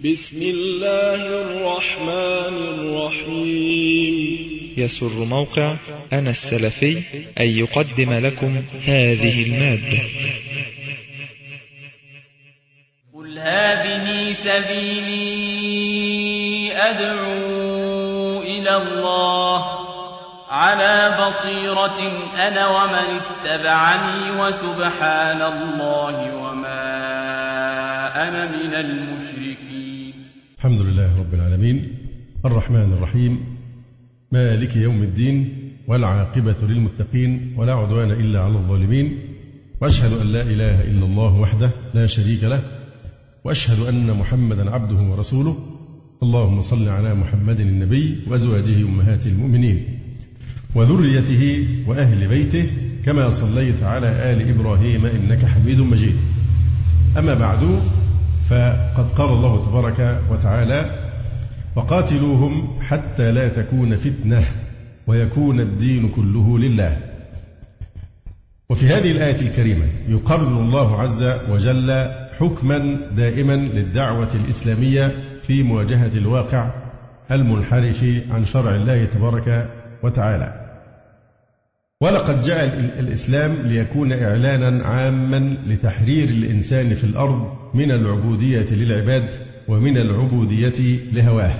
بسم الله الرحمن الرحيم. يسر موقع أنا السلفي أن يقدم لكم هذه المادة. قل هذه سبيلي أدعو إلى الله على بصيرة أنا ومن اتبعني وسبحان الله وما أنا من المشركين. الحمد لله رب العالمين الرحمن الرحيم مالك يوم الدين والعاقبة للمتقين ولا عدوان إلا على الظالمين، وأشهد أن لا إله إلا الله وحده لا شريك له، وأشهد أن محمدا عبده ورسوله. اللهم صل على محمد النبي وأزواجه أمهات المؤمنين وذريته وأهل بيته كما صليت على آل إبراهيم إنك حميد مجيد. أما بعد، فقد قال الله تبارك وتعالى: وقاتلوهم حتى لا تكون فتنة ويكون الدين كله لله. وفي هذه الآية الكريمة يقرر الله عز وجل حكما دائما للدعوة الإسلامية في مواجهة الواقع المنحرف عن شرع الله تبارك وتعالى. ولقد جاء الإسلام ليكون إعلانا عاما لتحرير الإنسان في الأرض من العبودية للعباد ومن العبودية لهواه،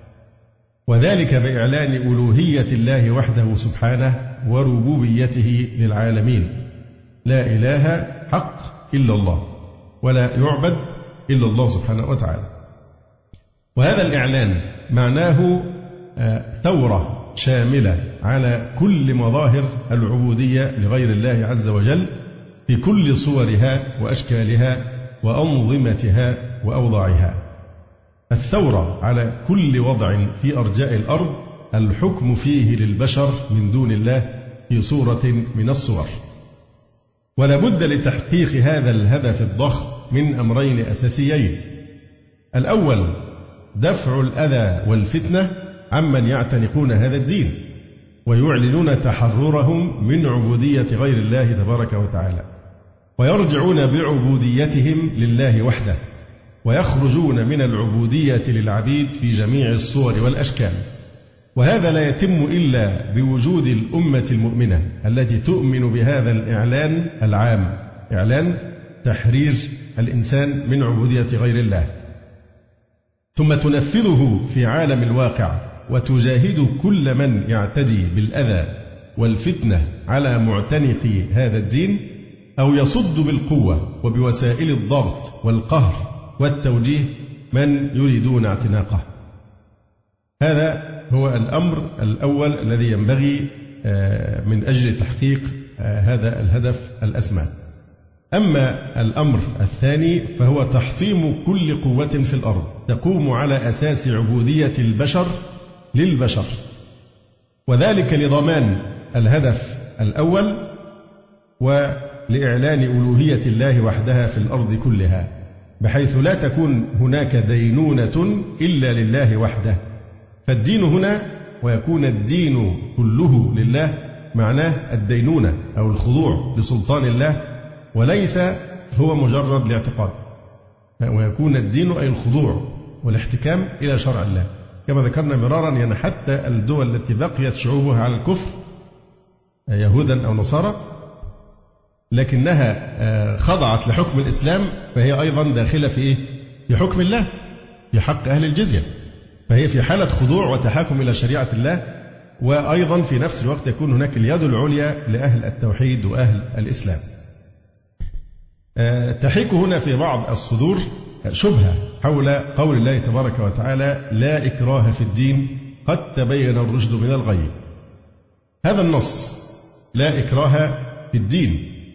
وذلك بإعلان ألوهية الله وحده سبحانه وربوبيته للعالمين. لا إله حق إلا الله ولا يعبد إلا الله سبحانه وتعالى. وهذا الإعلان معناه ثورة شاملة على كل مظاهر العبودية لغير الله عز وجل في كل صورها وأشكالها وأنظمتها وأوضاعها. الثورة على كل وضع في أرجاء الأرض الحكم فيه للبشر من دون الله في صورة من الصور. ولا بد لتحقيق هذا الهدف الضخم من أمرين أساسيين: الأول دفع الأذى والفتنة عمن يعتنقون هذا الدين ويعلنون تحررهم من عبودية غير الله تبارك وتعالى، ويرجعون بعبوديتهم لله وحده، ويخرجون من العبودية للعبيد في جميع الصور والأشكال. وهذا لا يتم إلا بوجود الأمة المؤمنة التي تؤمن بهذا الإعلان العام، إعلان تحرير الإنسان من عبودية غير الله، ثم تنفذه في عالم الواقع وتجاهد كل من يعتدي بالأذى والفتنة على معتنقي هذا الدين، أو يصد بالقوة وبوسائل الضغط والقهر والتوجيه من يريدون اعتناقه. هذا هو الأمر الأول الذي ينبغي من أجل تحقيق هذا الهدف الأسمى. أما الأمر الثاني فهو تحطيم كل قوة في الأرض تقوم على أساس عبودية البشر للبشر، وذلك لضمان الهدف الأول ولإعلان ألوهية الله وحدها في الأرض كلها، بحيث لا تكون هناك دينونة إلا لله وحده. فالدين هنا ويكون الدين كله لله معناه الدينونة أو الخضوع لسلطان الله، وليس هو مجرد الاعتقاد. ويكون الدين أي الخضوع والاحتكام إلى شرع الله، كما ذكرنا مرارا. يعني حتى الدول التي بقيت شعوبها على الكفر يهودا أو نصارى لكنها خضعت لحكم الإسلام، فهي أيضا داخلة في إيه؟ في حكم الله، في حق أهل الجزية، فهي في حالة خضوع وتحاكم إلى شريعة الله. وأيضا في نفس الوقت يكون هناك اليد العليا لأهل التوحيد وأهل الإسلام. تحيك هنا في بعض الصدور شبهة حول قول الله تبارك وتعالى: لا إكراه في الدين قد تبين الرشد من الغي. هذا النص لا إكراه في الدين،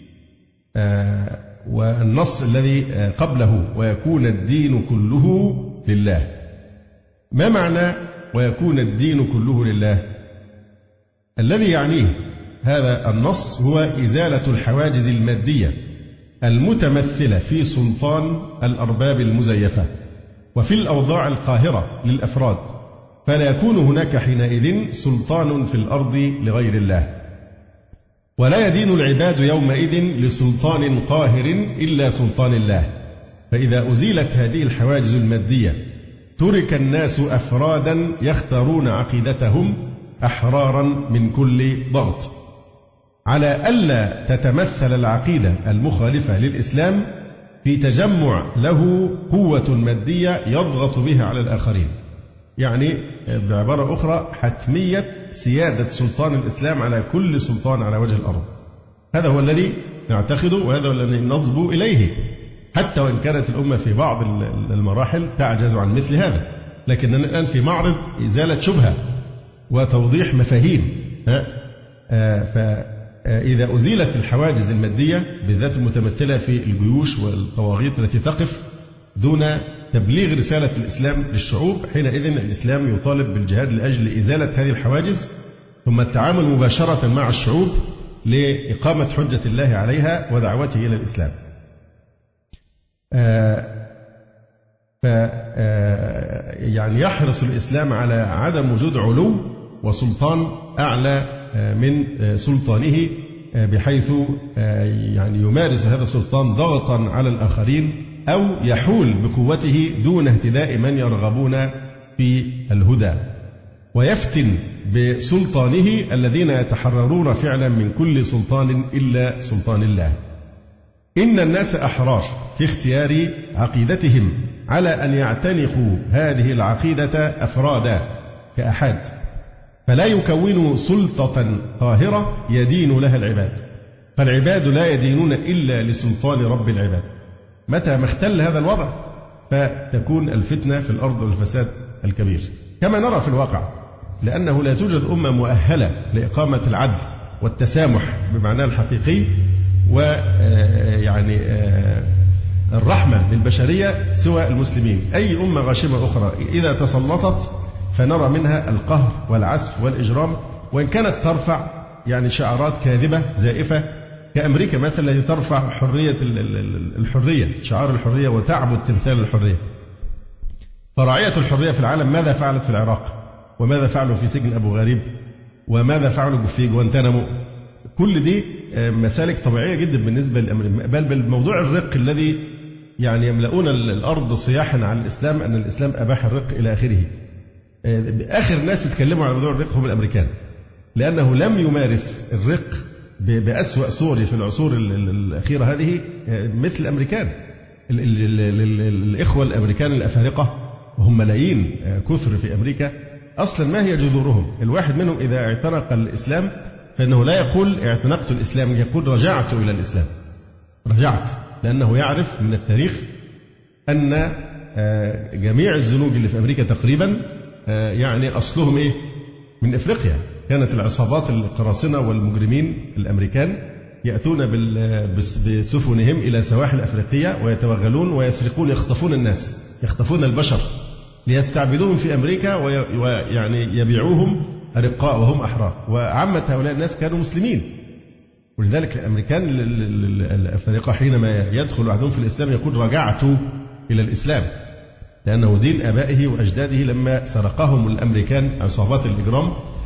والنص الذي قبله ويكون الدين كله لله. ما معنى ويكون الدين كله لله؟ الذي يعنيه هذا النص هو إزالة الحواجز المادية المتمثلة في سلطان الأرباب المزيفة وفي الأوضاع القاهرة للأفراد، فلا يكون هناك حينئذ سلطان في الأرض لغير الله، ولا يدين العباد يومئذ لسلطان قاهر إلا سلطان الله. فإذا أزيلت هذه الحواجز المادية ترك الناس أفرادا يختارون عقيدتهم أحرارا من كل ضغط، على ألا تتمثل العقيدة المخالفة للإسلام في تجمع له قوة مادية يضغط بها على الآخرين. يعني بعبارة أخرى حتمية سيادة سلطان الإسلام على كل سلطان على وجه الأرض. هذا هو الذي نعتقده وهذا هو الذي نصبو إليه، حتى وإن كانت الأمة في بعض المراحل تعجز عن مثل هذا، لكننا الآن في معرض إزالة شبهة وتوضيح مفاهيم. فإذا أزيلت الحواجز المادية بالذات المتمثلة في الجيوش والطواغيت التي تقف دون تبليغ رسالة الإسلام للشعوب، حينئذ الإسلام يطالب بالجهاد لأجل إزالة هذه الحواجز، ثم التعامل مباشرة مع الشعوب لإقامة حجة الله عليها ودعوته إلى الإسلام. يعني يحرص الإسلام على عدم وجود علو وسلطان أعلى من سلطانه، بحيث يعني يمارس هذا السلطان ضغطا على الآخرين أو يحول بقوته دون اهتداء من يرغبون في الهدى، ويفتن بسلطانه الذين يتحررون فعلا من كل سلطان إلا سلطان الله. إن الناس أحرار في اختيار عقيدتهم على أن يعتنقوا هذه العقيدة أفرادا كأحد، فلا يكونوا سلطة قاهرة يدين لها العباد، فالعباد لا يدينون إلا لسلطان رب العباد. متى ما اختل هذا الوضع فتكون الفتنة في الأرض والفساد الكبير كما نرى في الواقع، لأنه لا توجد أمة مؤهلة لإقامة العدل والتسامح بمعناه الحقيقي ويعني الرحمة للبشرية سوى المسلمين. أي أمة غاشمة أخرى إذا تسلطت فنرى منها القهر والعسف والإجرام، وإن كانت ترفع يعني شعارات كاذبة زائفة كأمريكا مثلا التي ترفع الحرية، شعار الحرية، وتعبد تمثال الحرية. فراعية الحرية في العالم ماذا فعلت في العراق؟ وماذا فعلوا في سجن أبو غريب؟ وماذا فعلوا في جوانتانامو؟ كل دي مسالك طبيعية جدا بالنسبة للأمر. بل بالموضوع الرق الذي يعني يملؤون الأرض صياحا على الإسلام أن الإسلام أباح الرق إلى آخره. آخر ناس يتكلموا على موضوع الرق هم الأمريكان، لأنه لم يمارس الرق بأسوأ صوره في العصور الأخيرة هذه مثل الأمريكان. الإخوة الأمريكان الأفارقة وهم ملايين كثر في أمريكا أصلا ما هي جذورهم؟ الواحد منهم إذا اعتنق الإسلام فإنه لا يقول اعتنقت الإسلام، يقول رجعت إلى الإسلام، رجعت، لأنه يعرف من التاريخ أن جميع الزنوج اللي في أمريكا تقريبا يعني أصلهم إيه؟ من إفريقيا. كانت العصابات القراصنة والمجرمين الأمريكان يأتون بسفنهم إلى سواحل أفريقيا ويتوغلون ويسرقون، يخطفون الناس، يخطفون البشر ليستعبدوهم في أمريكا ويعني يبيعوهم أرقاء وهم أحرار. وعامة هؤلاء الناس كانوا مسلمين، ولذلك الأمريكان الأفارقة حينما يدخل أحدهم في الإسلام يقول رجعت إلى الإسلام، لأنه دين آبائه وأجداده لما سرقهم الأمريكان عصابات الإجرام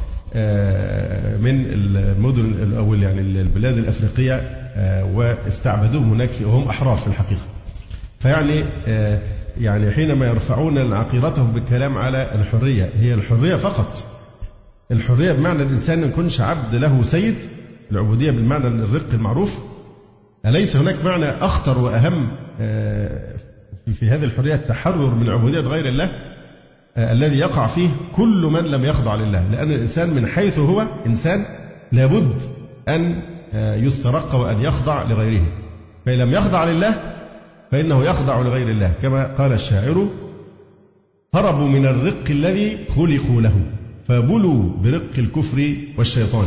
من المدن أو يعني البلاد الأفريقية واستعبدوهم هناك وهم أحرار في الحقيقة. فيعني يعني حينما يرفعون عقيرتهم بالكلام على الحرية، هي الحرية فقط، الحرية بمعنى الإنسان ما يكونش عبد له سيد، العبودية بالمعنى الرق المعروف. أليس هناك معنى أخطر وأهم في هذه الحرية التحرر من عبودية غير الله الذي يقع فيه كل من لم يخضع لله؟ لأن الإنسان من حيث هو إنسان لابد أن يسترق وأن يخضع لغيره، فإن لم يخضع لله فإنه يخضع لغير الله، كما قال الشاعر هربوا من الرق الذي خلقوا له فبلوا برق الكفر والشيطان.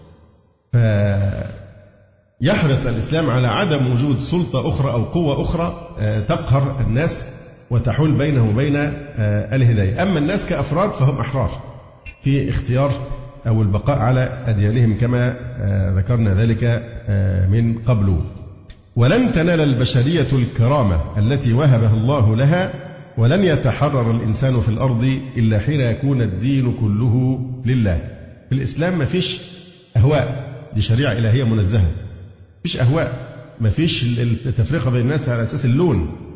فيحرص الإسلام على عدم وجود سلطة أخرى أو قوة أخرى تقهر الناس وتحول بينه وبين الهداية. أما الناس كأفراد فهم أحرار في اختيار أو البقاء على أديانهم كما ذكرنا ذلك من قبل. ولن تنال البشرية الكرامة التي وهبها الله لها، ولن يتحرر الإنسان في الأرض إلا حين يكون الدين كله لله. في الإسلام ما فيش أهواء، دي شريعة إلهية منزهة، فيش أهواء، ما فيش التفرقة بين الناس على أساس اللون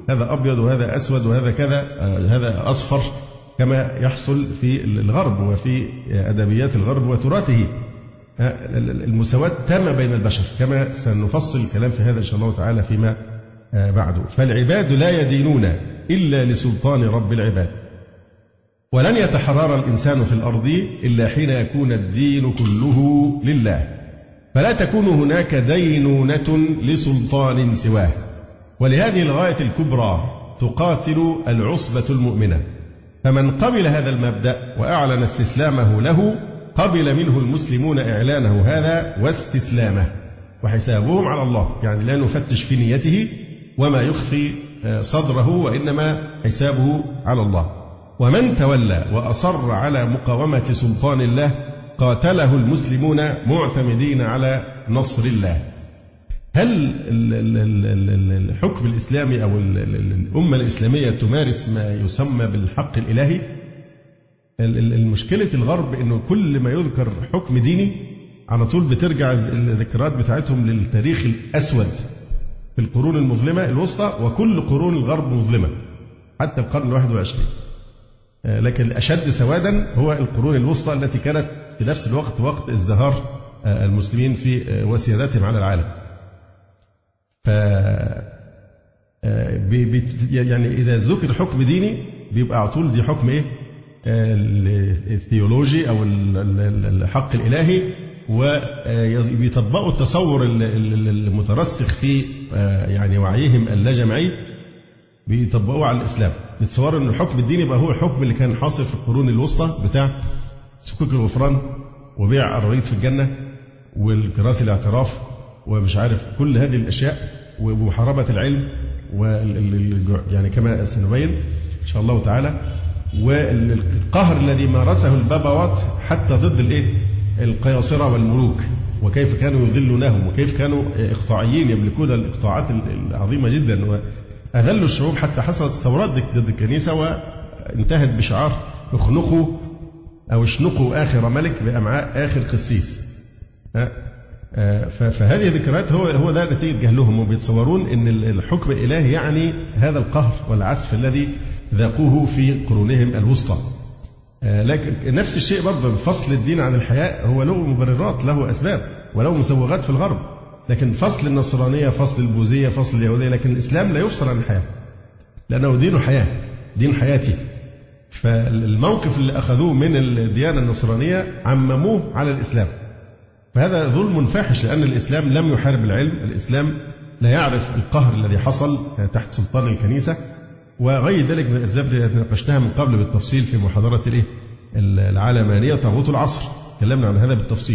هذا أبيض وهذا أسود وهذا كذا، هذا أصفر، كما يحصل في الغرب وفي أدبيات الغرب وتراثه. المساواة تامة بين البشر، كما سنفصل الكلام في هذا إن شاء الله تعالى فيما بعد. فالعباد لا يدينون إلا لسلطان رب العباد، ولن يتحرر الإنسان في الأرض إلا حين يكون الدين كله لله، فلا تكون هناك دينونة لسلطان سواه. ولهذه الغاية الكبرى تقاتل العصبة المؤمنة، فمن قبل هذا المبدأ وأعلن استسلامه له قبل منه المسلمون إعلانه هذا واستسلامه، وحسابهم على الله، يعني لا نفتش في نيته وما يخفي صدره، وإنما حسابه على الله. ومن تولى وأصر على مقاومة سلطان الله قاتله المسلمون معتمدين على نصر الله. هل الحكم الإسلامي أو الأمة الإسلامية تمارس ما يسمى بالحق الإلهي؟ المشكلة الغرب إنه كل ما يذكر حكم ديني على طول بترجع الذكريات بتاعتهم للتاريخ الأسود في القرون المظلمة الوسطى، وكل قرون الغرب مظلمة حتى القرن 21. لكن الأشد سوادا هو القرون الوسطى التي كانت في نفس الوقت وقت ازدهار المسلمين في وسيادتهم على العالم. يعني إذا ذكر حكم ديني بيبقى على طول دي حكم إيه؟ الثيولوجي أو الحق الإلهي، وبيطبقوا التصور المترسخ في يعني وعيهم اللجمعي، بيطبقوه على الإسلام. بيتصوروا أن الحكم الديني يبقى هو الحكم اللي كان حاصل في القرون الوسطى بتاع سكوك الغفران وبيع الرغيف في الجنة والكراسي الاعتراف ومش عارف كل هذه الأشياء، ومحاربة العلم يعني كما سنبين إن شاء الله تعالى، والقهر الذي مارسه البابوات حتى ضد القياصرة والملوك، وكيف كانوا يذلونهم، وكيف كانوا إقطاعيين يملكون الإقطاعات العظيمة جدا، وأذلوا الشعوب حتى حصلت ثورات ضد الكنيسة وانتهت بشعار اخنقوا أو اشنقوا آخر ملك بأمعاء آخر قسيس. فهذه ذكريات هو ده نتيجة جهلهم، وبيتصورون أن الحكم الإلهي يعني هذا القهر والعسف الذي ذاقوه في قرونهم الوسطى. لكن نفس الشيء برضه فصل الدين عن الحياة هو له مبررات، له أسباب وله مسوغات في الغرب، لكن فصل النصرانية، فصل البوذية، فصل اليهودية، لكن الإسلام لا يفصل عن الحياة لأنه دين حياة، دين حياتي. فالموقف اللي أخذوه من الديانة النصرانية عمموه على الإسلام، فهذا ظلم فاحش، لأن الإسلام لم يحارب العلم، الإسلام لا يعرف القهر الذي حصل تحت سلطان الكنيسة، وغير ذلك من الأسباب التي ناقشتها من قبل بالتفصيل في محاضرة العلمانية طاغوت العصر، تكلمنا عن هذا بالتفصيل.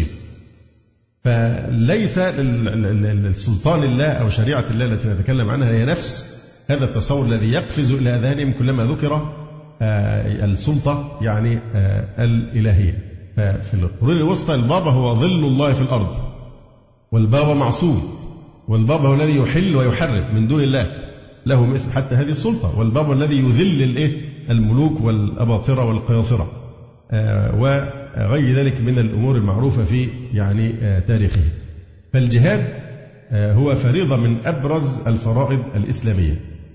فليس السلطان الله أو شريعة الله التي نتكلم عنها هي نفس هذا التصور الذي يقفز إلى أذهانهم كلما ذكر السلطة يعني الإلهية. ففي القرون الوسطى البابا هو ظل الله في الأرض، والبابا معصوم، والبابا هو الذي يحل ويحرم من دون الله، له مثل حتى هذه السلطة، والبابا الذي يذل الملوك والأباطرة والقياصرة وغير ذلك من الأمور المعروفة في يعني تاريخه. فالجهاد هو فريضة من أبرز الفرائض الإسلامية،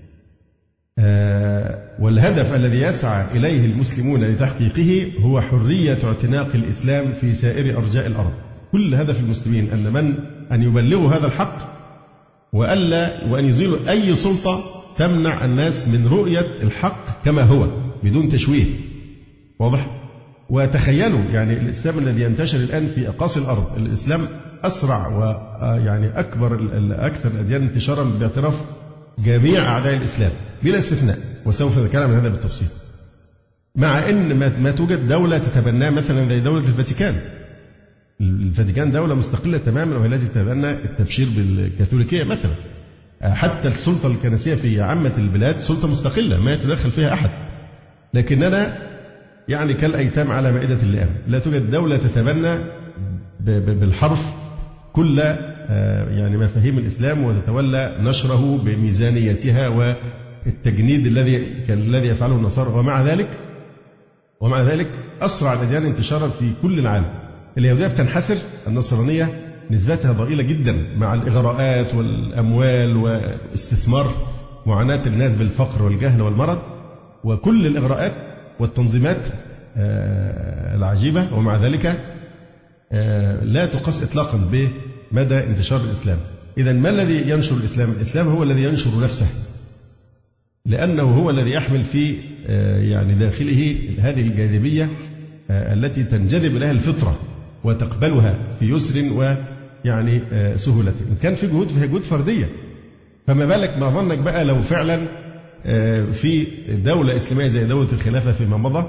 والهدف الذي يسعى إليه المسلمون لتحقيقه هو حرية اعتناق الإسلام في سائر أرجاء الأرض. كل هدف المسلمين أن يبلغوا هذا الحق، وأن يزيلوا أي سلطة تمنع الناس من رؤية الحق كما هو بدون تشويه. واضح؟ وتخيلوا يعني الإسلام الذي ينتشر الآن في أقاصي الأرض، الإسلام أسرع ويعني أكثر الأديان انتشارا باعتراف جميع أعداء الإسلام بلا استثناء، وسوف نتكلم عن هذا بالتفصيل. مع أن ما توجد دولة تتبناه مثلا زي دولة الفاتيكان. الفاتيكان دولة مستقلة تماما، وهي التي تتبنى التبشير بالكاثوليكية مثلا. حتى السلطة الكنسية في عامة البلاد سلطة مستقلة ما يتدخل فيها أحد، لكننا يعني كالأيتام على مائدة اللئام. لا توجد دولة تتبنى بالحرف كل يعني مفاهيم الإسلام وتتولى نشره بميزانيتها والتجنيد الذي يفعله النصارى. ومع ذلك أسرع الأديان انتشارا في كل العالم. اليهودية بتنحسر، النصرانية نسبتها ضئيلة جدا مع الإغراءات والأموال واستثمار معاناة الناس بالفقر والجهل والمرض وكل الإغراءات والتنظيمات العجيبة، ومع ذلك لا تقاس إطلاقا بمدى انتشار الإسلام. إذن ما الذي ينشر الإسلام؟ الإسلام هو الذي ينشر نفسه، لأنه هو الذي يحمل في يعني داخله هذه الجاذبية التي تنجذب إليها الفطرة وتقبلها في يسر ويعني سهولة. إن كان في جهود فهي جهود فردية، فما بالك ما ظنك بقى لو فعلا في دولة إسلامية زي دولة الخلافة فيما مضى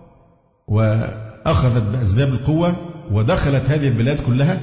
وأخذت بأسباب القوة ودخلت هذه البلاد كلها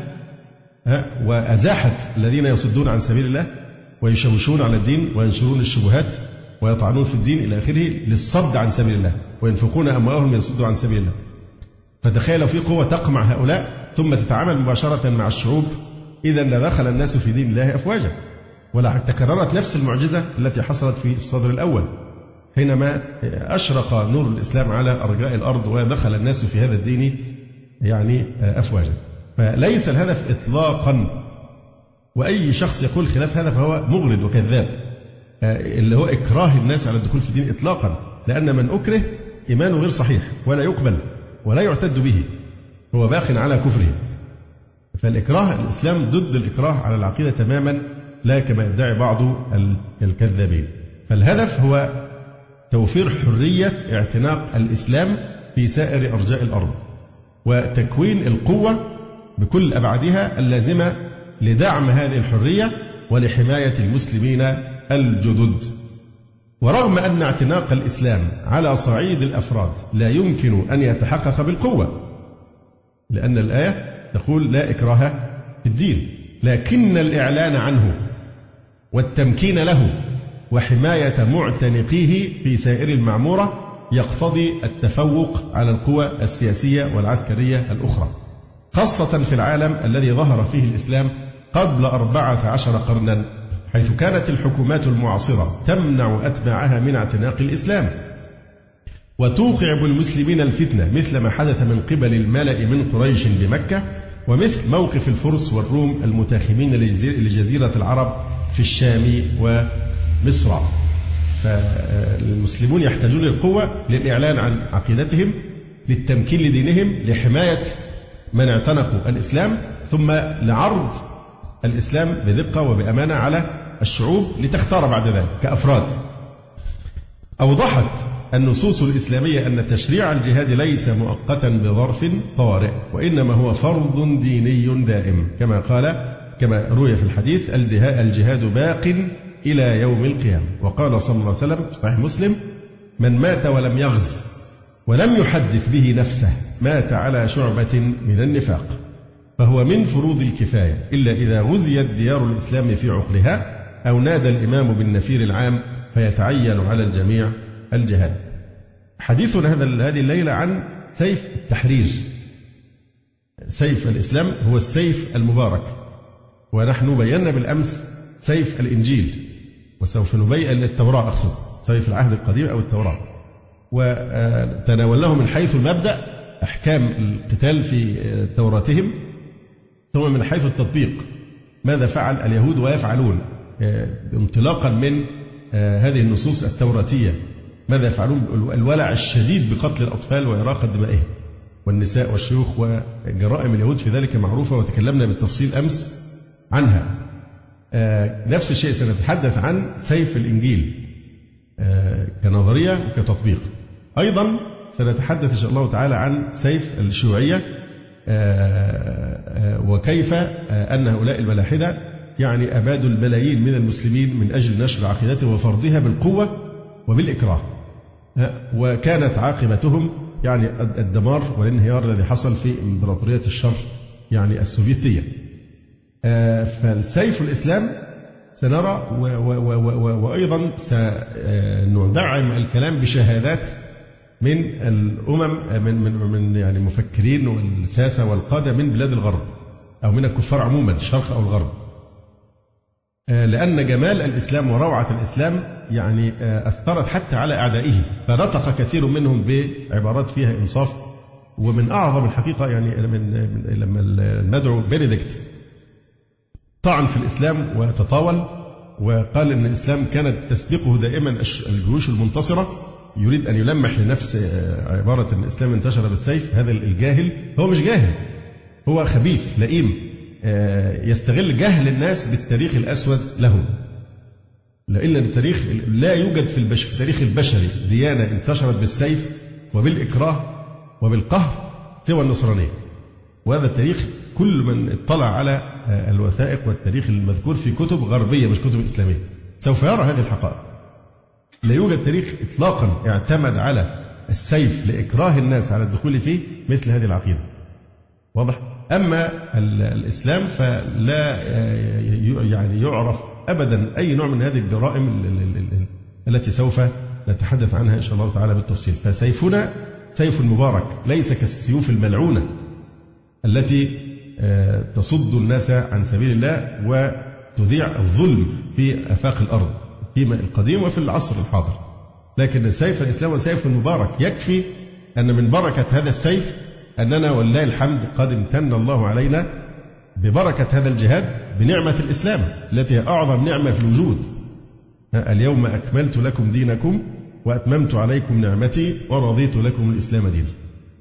وأزاحت الذين يصدون عن سبيل الله ويشوشون على الدين وينشرون الشبهات ويطعنون في الدين إلى آخره للصد عن سبيل الله، وينفقون أموالهم ليصدوا عن سبيل الله. فتخيل لو في قوة تقمع هؤلاء ثم تتعامل مباشرة مع الشعوب، إذا لدخل الناس في دين الله أفواجا. ولا تكررت نفس المعجزة التي حصلت في الصدر الأول حينما أشرق نور الإسلام على أرجاء الأرض ودخل الناس في هذا الدين يعني أفواجا. فليس الهدف إطلاقا، وأي شخص يقول خلاف هذا فهو مغرض وكذاب، اللي هو إكراه الناس على الدخول في الدين إطلاقا، لأن من أكره إيمانه غير صحيح ولا يقبل ولا يعتد به، هو باق على كفره. فالإكراه الإسلام ضد الإكراه على العقيدة تماما، لا كما يدعي بعض الكذابين. فالهدف هو توفير حرية اعتناق الإسلام في سائر أرجاء الأرض، وتكوين القوة بكل أبعادها اللازمة لدعم هذه الحرية ولحماية المسلمين الجدد. ورغم أن اعتناق الإسلام على صعيد الأفراد لا يمكن أن يتحقق بالقوة، لأن الآية تقول لا إكراه في الدين، لكن الإعلان عنه والتمكين له وحماية معتنقيه في سائر المعمورة يقتضي التفوق على القوى السياسية والعسكرية الأخرى، خاصة في العالم الذي ظهر فيه الإسلام قبل 14 قرنا، حيث كانت الحكومات المعاصرة تمنع أتباعها من اعتناق الإسلام وتوقع بالمسلمين الفتنة، مثل ما حدث من قبل الملأ من قريش بمكة، ومثل موقف الفرس والروم المتاخمين لجزيرة العرب في الشام ومصر. فالمسلمون يحتاجون للقوة للإعلان عن عقيدتهم، للتمكين لدينهم، لحماية من اعتنقوا الإسلام، ثم لعرض الإسلام بدقة وبأمانة على الشعوب لتختار بعد ذلك كأفراد. أوضحت النصوص الإسلامية أن تشريع الجهاد ليس مؤقتا بظرف طارئ، وإنما هو فرض ديني دائم، كما روي في الحديث الجهاد باق إلى يوم القيامة. وقال صلى الله عليه وسلم في صحيح مسلم: من مات ولم يغز ولم يحدث به نفسه مات على شعبة من النفاق، فهو من فروض الكفاية إلا إذا غزيت ديار الإسلام في عقرها أو نادى الإمام بالنفير العام فيتعين على الجميع الجهاد. حديثنا هذه الليلة عن سيف التحرير. سيف الإسلام هو السيف المبارك، ونحن بينا بالأمس سيف الإنجيل، وسوف نبين التوراة، أقصد سيف العهد القديم أو التوراة، وتناولناه من حيث المبدأ أحكام القتال في توراتهم، ثم من حيث التطبيق ماذا فعل اليهود ويفعلون انطلاقا من هذه النصوص التوراتية، ماذا يفعلون، الولع الشديد بقتل الأطفال وإراقة دمائهم والنساء والشيوخ، وجرائم اليهود في ذلك معروفة وتكلمنا بالتفصيل أمس عنها. نفس الشيء سنتحدث عن سيف الإنجيل كنظرية وكتطبيق. أيضا سنتحدث إن شاء الله تعالى عن سيف الشيوعية، وكيف أن هؤلاء الملاحدة يعني أبادوا الملايين من المسلمين من أجل نشر عقيدتهم وفرضها بالقوة وبالإكراه، وكانت عاقبتهم يعني الدمار والانهيار الذي حصل في إمبراطورية الشر يعني السوفيتية. فالسيف الإسلام سنرى، وأيضا سندعم الكلام بشهادات من الأمم من يعني مفكرين والساسة والقادة من بلاد الغرب أو من الكفار عموما، الشرق أو الغرب، لأن جمال الإسلام وروعة الإسلام يعني أثرت حتى على أعدائه، فنطق كثير منهم بعبارات فيها إنصاف. ومن أعظم الحقيقة يعني لما المدعو بنديكت طعن في الإسلام وتطاول، وقال إن الإسلام كانت تسبقه دائما الجيوش المنتصرة، يريد أن يلمح لنفس عبارة أن الإسلام انتشر بالسيف. هذا الجاهل هو مش جاهل، هو خبيث لئيم يستغل جهل الناس بالتاريخ الأسود لهم، لأن التاريخ لا يوجد في التاريخ البشري ديانة انتشرت بالسيف وبالإكراه وبالقهر سوى النصرانية. وهذا التاريخ كل من اطلع على الوثائق والتاريخ المذكور في كتب غربية مش كتب إسلامية سوف يرى هذه الحقائق. لا يوجد تاريخ إطلاقا اعتمد على السيف لإكراه الناس على الدخول فيه مثل هذه العقيدة. واضح؟ أما الإسلام فلا يعني يعرف أبدا أي نوع من هذه الجرائم التي سوف نتحدث عنها إن شاء الله تعالى بالتفصيل. فسيفنا سيف مبارك ليس كالسيوف الملعونة التي تصد الناس عن سبيل الله وتذيع الظلم في آفاق الأرض في القديم وفي العصر الحاضر. لكن سيف الإسلام سيف مبارك، يكفي أن من بركة هذا السيف أننا والله الحمد قد امتن الله علينا ببركة هذا الجهاد بنعمة الإسلام التي هي أعظم نعمة في الوجود. اليوم أكملت لكم دينكم وأتممت عليكم نعمتي ورضيت لكم الإسلام دينا.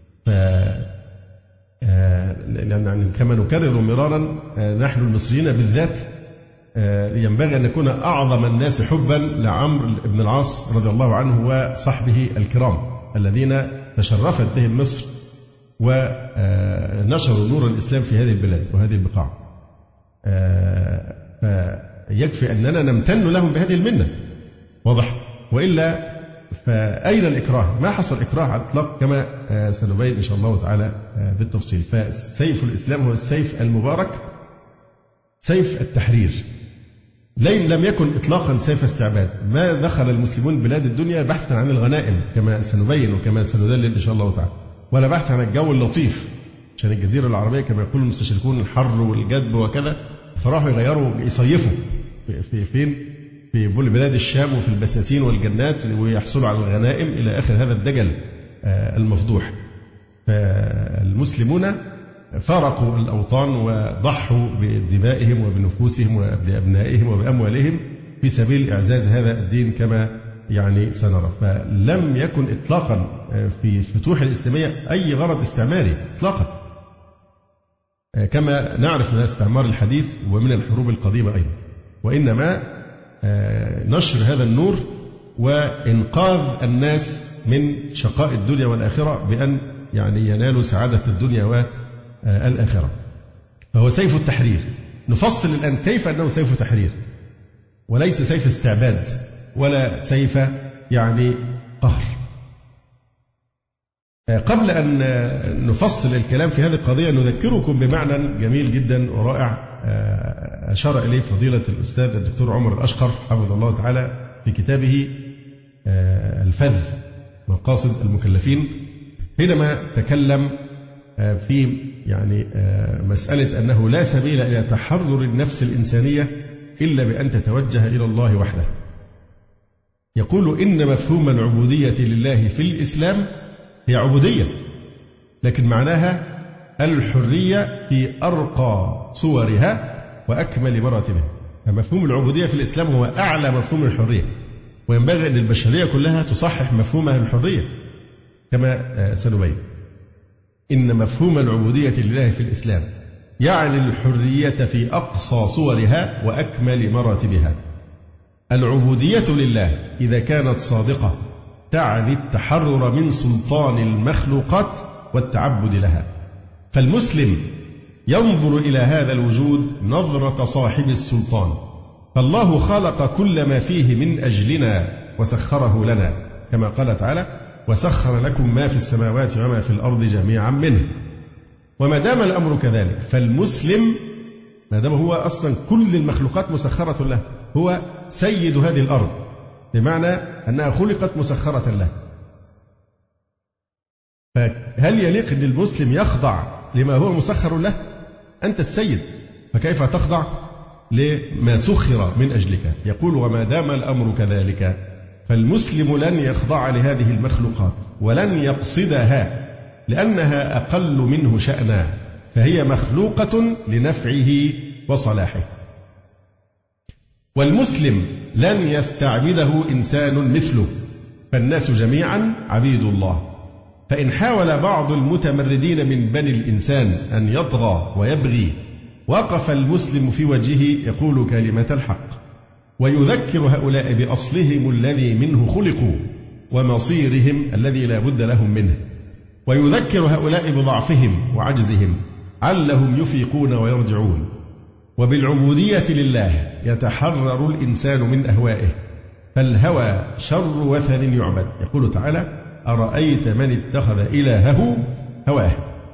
يعني كما نكرر مرارا نحن المصريين بالذات ينبغي أن نكون أعظم الناس حبا لعمرو بن العاص رضي الله عنه وصحبه الكرام الذين تشرفت بهم مصر ونشروا نور الإسلام في هذه البلاد وهذه البقاع. فيكفي أننا نمتن لهم بهذه المنة. واضح؟ وإلا فأين الإكراه؟ ما حصل إكراه على الإطلاق كما سنبين إن شاء الله تعالى بالتفصيل. فسيف الإسلام هو السيف المبارك، سيف التحرير. لم يكن إطلاقا سيف استعباد. ما دخل المسلمون بلاد الدنيا بحثا عن الغنائم كما سنبين وكما سندلل إن شاء الله تعالى، ولا بحث عن الجو اللطيف عشان الجزيرة العربية كما يقول المستشرقون الحر والجدب وكذا، فراحوا يصيفوا فين؟ في بلاد الشام وفي البساتين والجنات ويحصلوا على الغنائم إلى آخر هذا الدجل المفضوح. فالمسلمون فارقوا الأوطان وضحوا بدمائهم وبنفوسهم وبأبنائهم وبأموالهم في سبيل إعزاز هذا الدين كما يعني سنرى. فلم يكن إطلاقا في الفتوح الإسلامية أي غرض استعماري إطلاقا، كما نعرف من الاستعمار الحديث ومن الحروب القديمة أيضا، وإنما نشر هذا النور وإنقاذ الناس من شقاء الدنيا والآخرة بأن يعني ينالوا سعادة الدنيا والآخرة. فهو سيف التحرير. نفصل الآن كيف أنه سيف تحرير وليس سيف استعباد ولا سيف يعني قهر. قبل أن نفصل الكلام في هذه القضية نذكركم بمعنى جميل جدا ورائع أشار إليه فضيلة الأستاذ الدكتور عمر الأشقر حفظه الله تعالى في كتابه الفذ مقاصد المكلفين، حينما تكلم في يعني مسألة أنه لا سبيل إلى تحرر النفس الإنسانية إلا بأن تتوجه إلى الله وحده. يقول إن مفهوم العبودية لله في الإسلام هي عبودية، لكن معناها الحرية في أرقى صورها وأكمل مراتبها. فمفهوم العبودية في الإسلام هو أعلى مفهوم الحرية، وينبغي أن البشرية كلها تصحح مفهومها للحرية كما سنبين. إن مفهوم العبودية لله في الإسلام يعني الحرية في أقصى صورها وأكمل مراتبها. العبودية لله إذا كانت صادقة تعني التحرر من سلطان المخلوقات والتعبد لها. فالمسلم ينظر إلى هذا الوجود نظرة صاحب السلطان، فالله خلق كل ما فيه من أجلنا وسخره لنا كما قال تعالى وسخر لكم ما في السماوات وما في الأرض جميعا منه. وما دام الأمر كذلك فالمسلم ما دام هو أصلا كل المخلوقات مسخرة له، هو سيد هذه الأرض، بمعنى أنها خلقت مسخرة له. فهل يليق أن المسلم يخضع لما هو مسخر له؟ أنت السيد، فكيف تخضع لما سخر من أجلك؟ يقول وما دام الأمر كذلك فالمسلم لن يخضع لهذه المخلوقات ولن يقصدها لأنها أقل منه شأنا، فهي مخلوقة لنفعه وصلاحه. والمسلم لن يستعبده إنسان مثله، فالناس جميعا عبيد الله. فإن حاول بعض المتمردين من بني الإنسان أن يطغى ويبغي، وقف المسلم في وجهه يقول كلمة الحق، ويذكر هؤلاء بأصلهم الذي منه خلقوا ومصيرهم الذي لا بد لهم منه، ويذكر هؤلاء بضعفهم وعجزهم علهم يفيقون ويرجعون. وبالعبودية لله يتحرر الإنسان من أهوائه، فالهوى شر وثن يعبد. يقول تعالى: أرأيت من اتخذ إلهه هواه.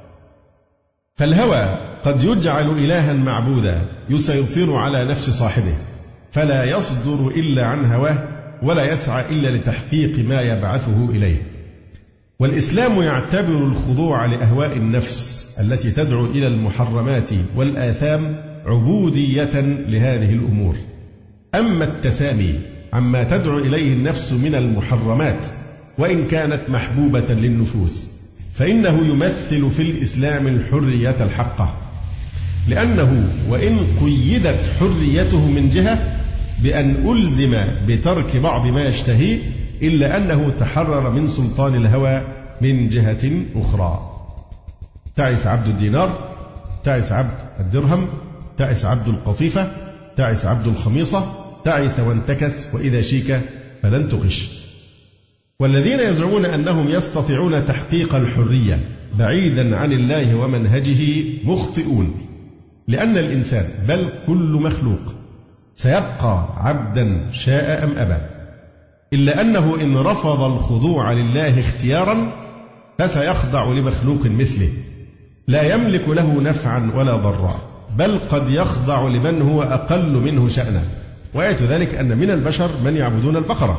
فالهوى قد يجعل إلها معبودا يسيطر على نفس صاحبه، فلا يصدر إلا عن هواه ولا يسعى إلا لتحقيق ما يبعثه إليه. والإسلام يعتبر الخضوع لأهواء النفس التي تدعو إلى المحرمات والآثام عبودية لهذه الأمور. أما التسامي عما تدعو إليه النفس من المحرمات وإن كانت محبوبة للنفوس، فإنه يمثل في الإسلام الحرية الحقة، لأنه وإن قيدت حريته من جهة بأن ألزم بترك بعض ما يشتهيه، إلا أنه تحرر من سلطان الهوى من جهة أخرى. تعس عبد الدينار، تعس عبد الدرهم، تعس عبد القطيفة، تعس عبد الخميصة، تعس وانتكس، وإذا شيك فلن تغش. والذين يزعمون أنهم يستطيعون تحقيق الحرية بعيدا عن الله ومنهجه مخطئون، لأن الإنسان بل كل مخلوق سيبقى عبدا شاء أم أبى، إلا أنه إن رفض الخضوع لله اختيارا فسيخضع لمخلوق مثله لا يملك له نفعا ولا ضرا، بل قد يخضع لمن هو أقل منه شأنا. وآية ذلك أن من البشر من يعبدون البقرة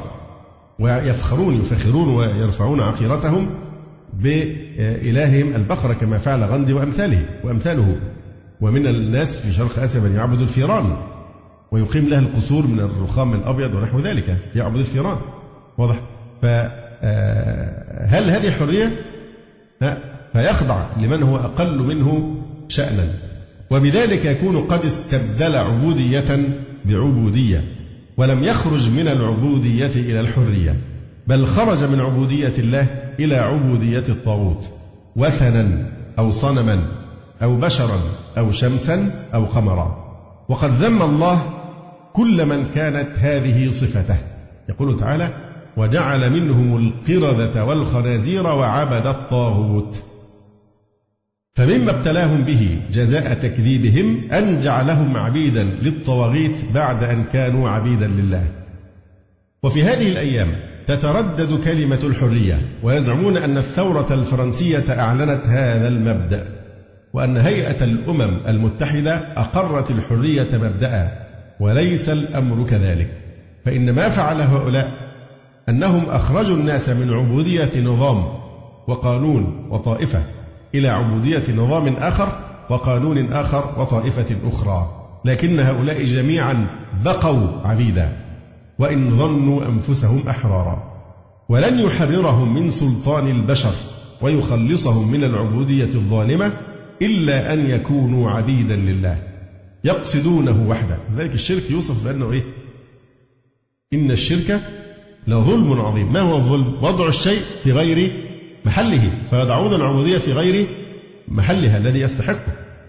يفخرون ويرفعون عقيرتهم بإلههم البقرة، كما فعل غاندي وأمثاله. ومن الناس في شرق آسيا من يعبد الفيران ويقيم لها القصور من الرخام الأبيض ونحو ذلك، يعبد الفيران. واضح؟ فهل هذه حرية؟ فيخضع لمن هو أقل منه شأنا، وبذلك يكون قد استبدل عبودية بعبودية، ولم يخرج من العبودية إلى الحرية، بل خرج من عبودية الله إلى عبودية الطاغوت، وثنا أو صنما أو بشرا أو شمسا أو قمرا. وقد ذم الله كل من كانت هذه صفته. يقول تعالى: وجعل منهم القردة والخنازير وعبد الطاغوت. فمما ابتلاهم به جزاء تكذيبهم أن جعلهم عبيدا للطواغيت بعد أن كانوا عبيدا لله. وفي هذه الأيام تتردد كلمة الحرية، ويزعمون أن الثورة الفرنسية أعلنت هذا المبدأ، وأن هيئة الأمم المتحدة أقرت الحرية مبدأ، وليس الأمر كذلك. فإن ما فعل هؤلاء أنهم أخرجوا الناس من عبودية نظام وقانون وطائفة إلى عبودية نظام آخر وقانون آخر وطائفة أخرى، لكن هؤلاء جميعا بقوا عبيدا وإن ظنوا أنفسهم أحرارا. ولن يحررهم من سلطان البشر ويخلصهم من العبودية الظالمة إلا أن يكونوا عبيدا لله يقصدونه وحده. لذلك الشرك يوصف بأنه إيه؟ إن الشرك لظلم عظيم. ما هو الظلم؟ وضع الشيء في غير محله، فيضعون العبودية في غير محلها الذي يستحقه.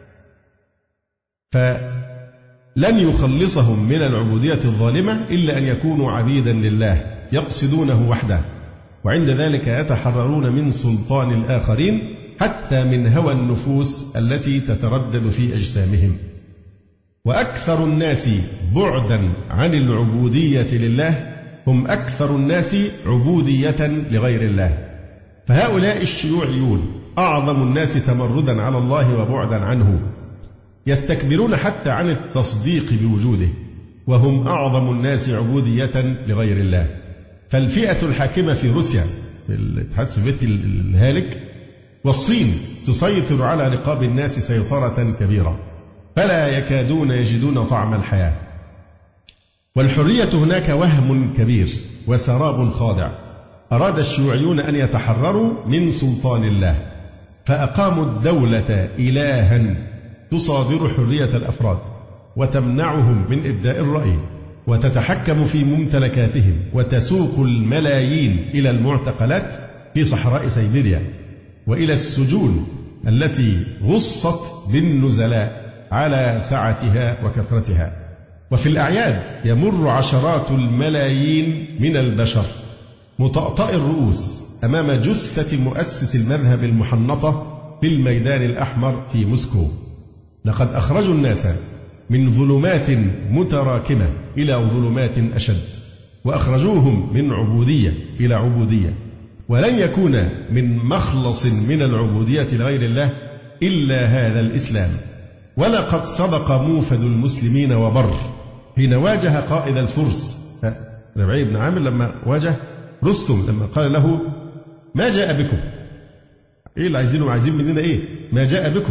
فلن يخلصهم من العبودية الظالمة إلا أن يكونوا عبيدا لله يقصدونه وحده، وعند ذلك يتحررون من سلطان الآخرين حتى من هوى النفوس التي تتردد في أجسامهم. وأكثر الناس بعدا عن العبودية لله هم أكثر الناس عبودية لغير الله. فهؤلاء الشيوعيون أعظم الناس تمردا على الله وبعدا عنه، يستكبرون حتى عن التصديق بوجوده، وهم أعظم الناس عبودية لغير الله. فالفئة الحاكمة في روسيا، في الاتحاد السوفيتي الهالك، والصين تسيطر على رقاب الناس سيطرة كبيرة، فلا يكادون يجدون طعم الحياة. والحرية هناك وهم كبير وسراب خاضع. أراد الشيوعيون أن يتحرروا من سلطان الله، فأقاموا الدولة إلها تصادر حرية الأفراد وتمنعهم من إبداء الرأي وتتحكم في ممتلكاتهم وتسوق الملايين إلى المعتقلات في صحراء سيبيريا وإلى السجون التي غصت بالنزلاء على سعتها وكثرتها. وفي الأعياد يمر عشرات الملايين من البشر مطأطئ الرؤوس أمام جثة مؤسس المذهب المحنطة في الميدان الأحمر في موسكو. لقد أخرجوا الناس من ظلمات متراكمة إلى ظلمات أشد، وأخرجوهم من عبودية إلى عبودية، ولن يكون من مخلص من العبودية لغير الله إلا هذا الإسلام. ولقد صدق موفد المسلمين وبر حين واجه قائد الفرس ربعي بن عامر لما واجه رستم، لما قال له ما جاء بكم؟ إيه اللي عايزين مننا إيه؟ ما جاء بكم؟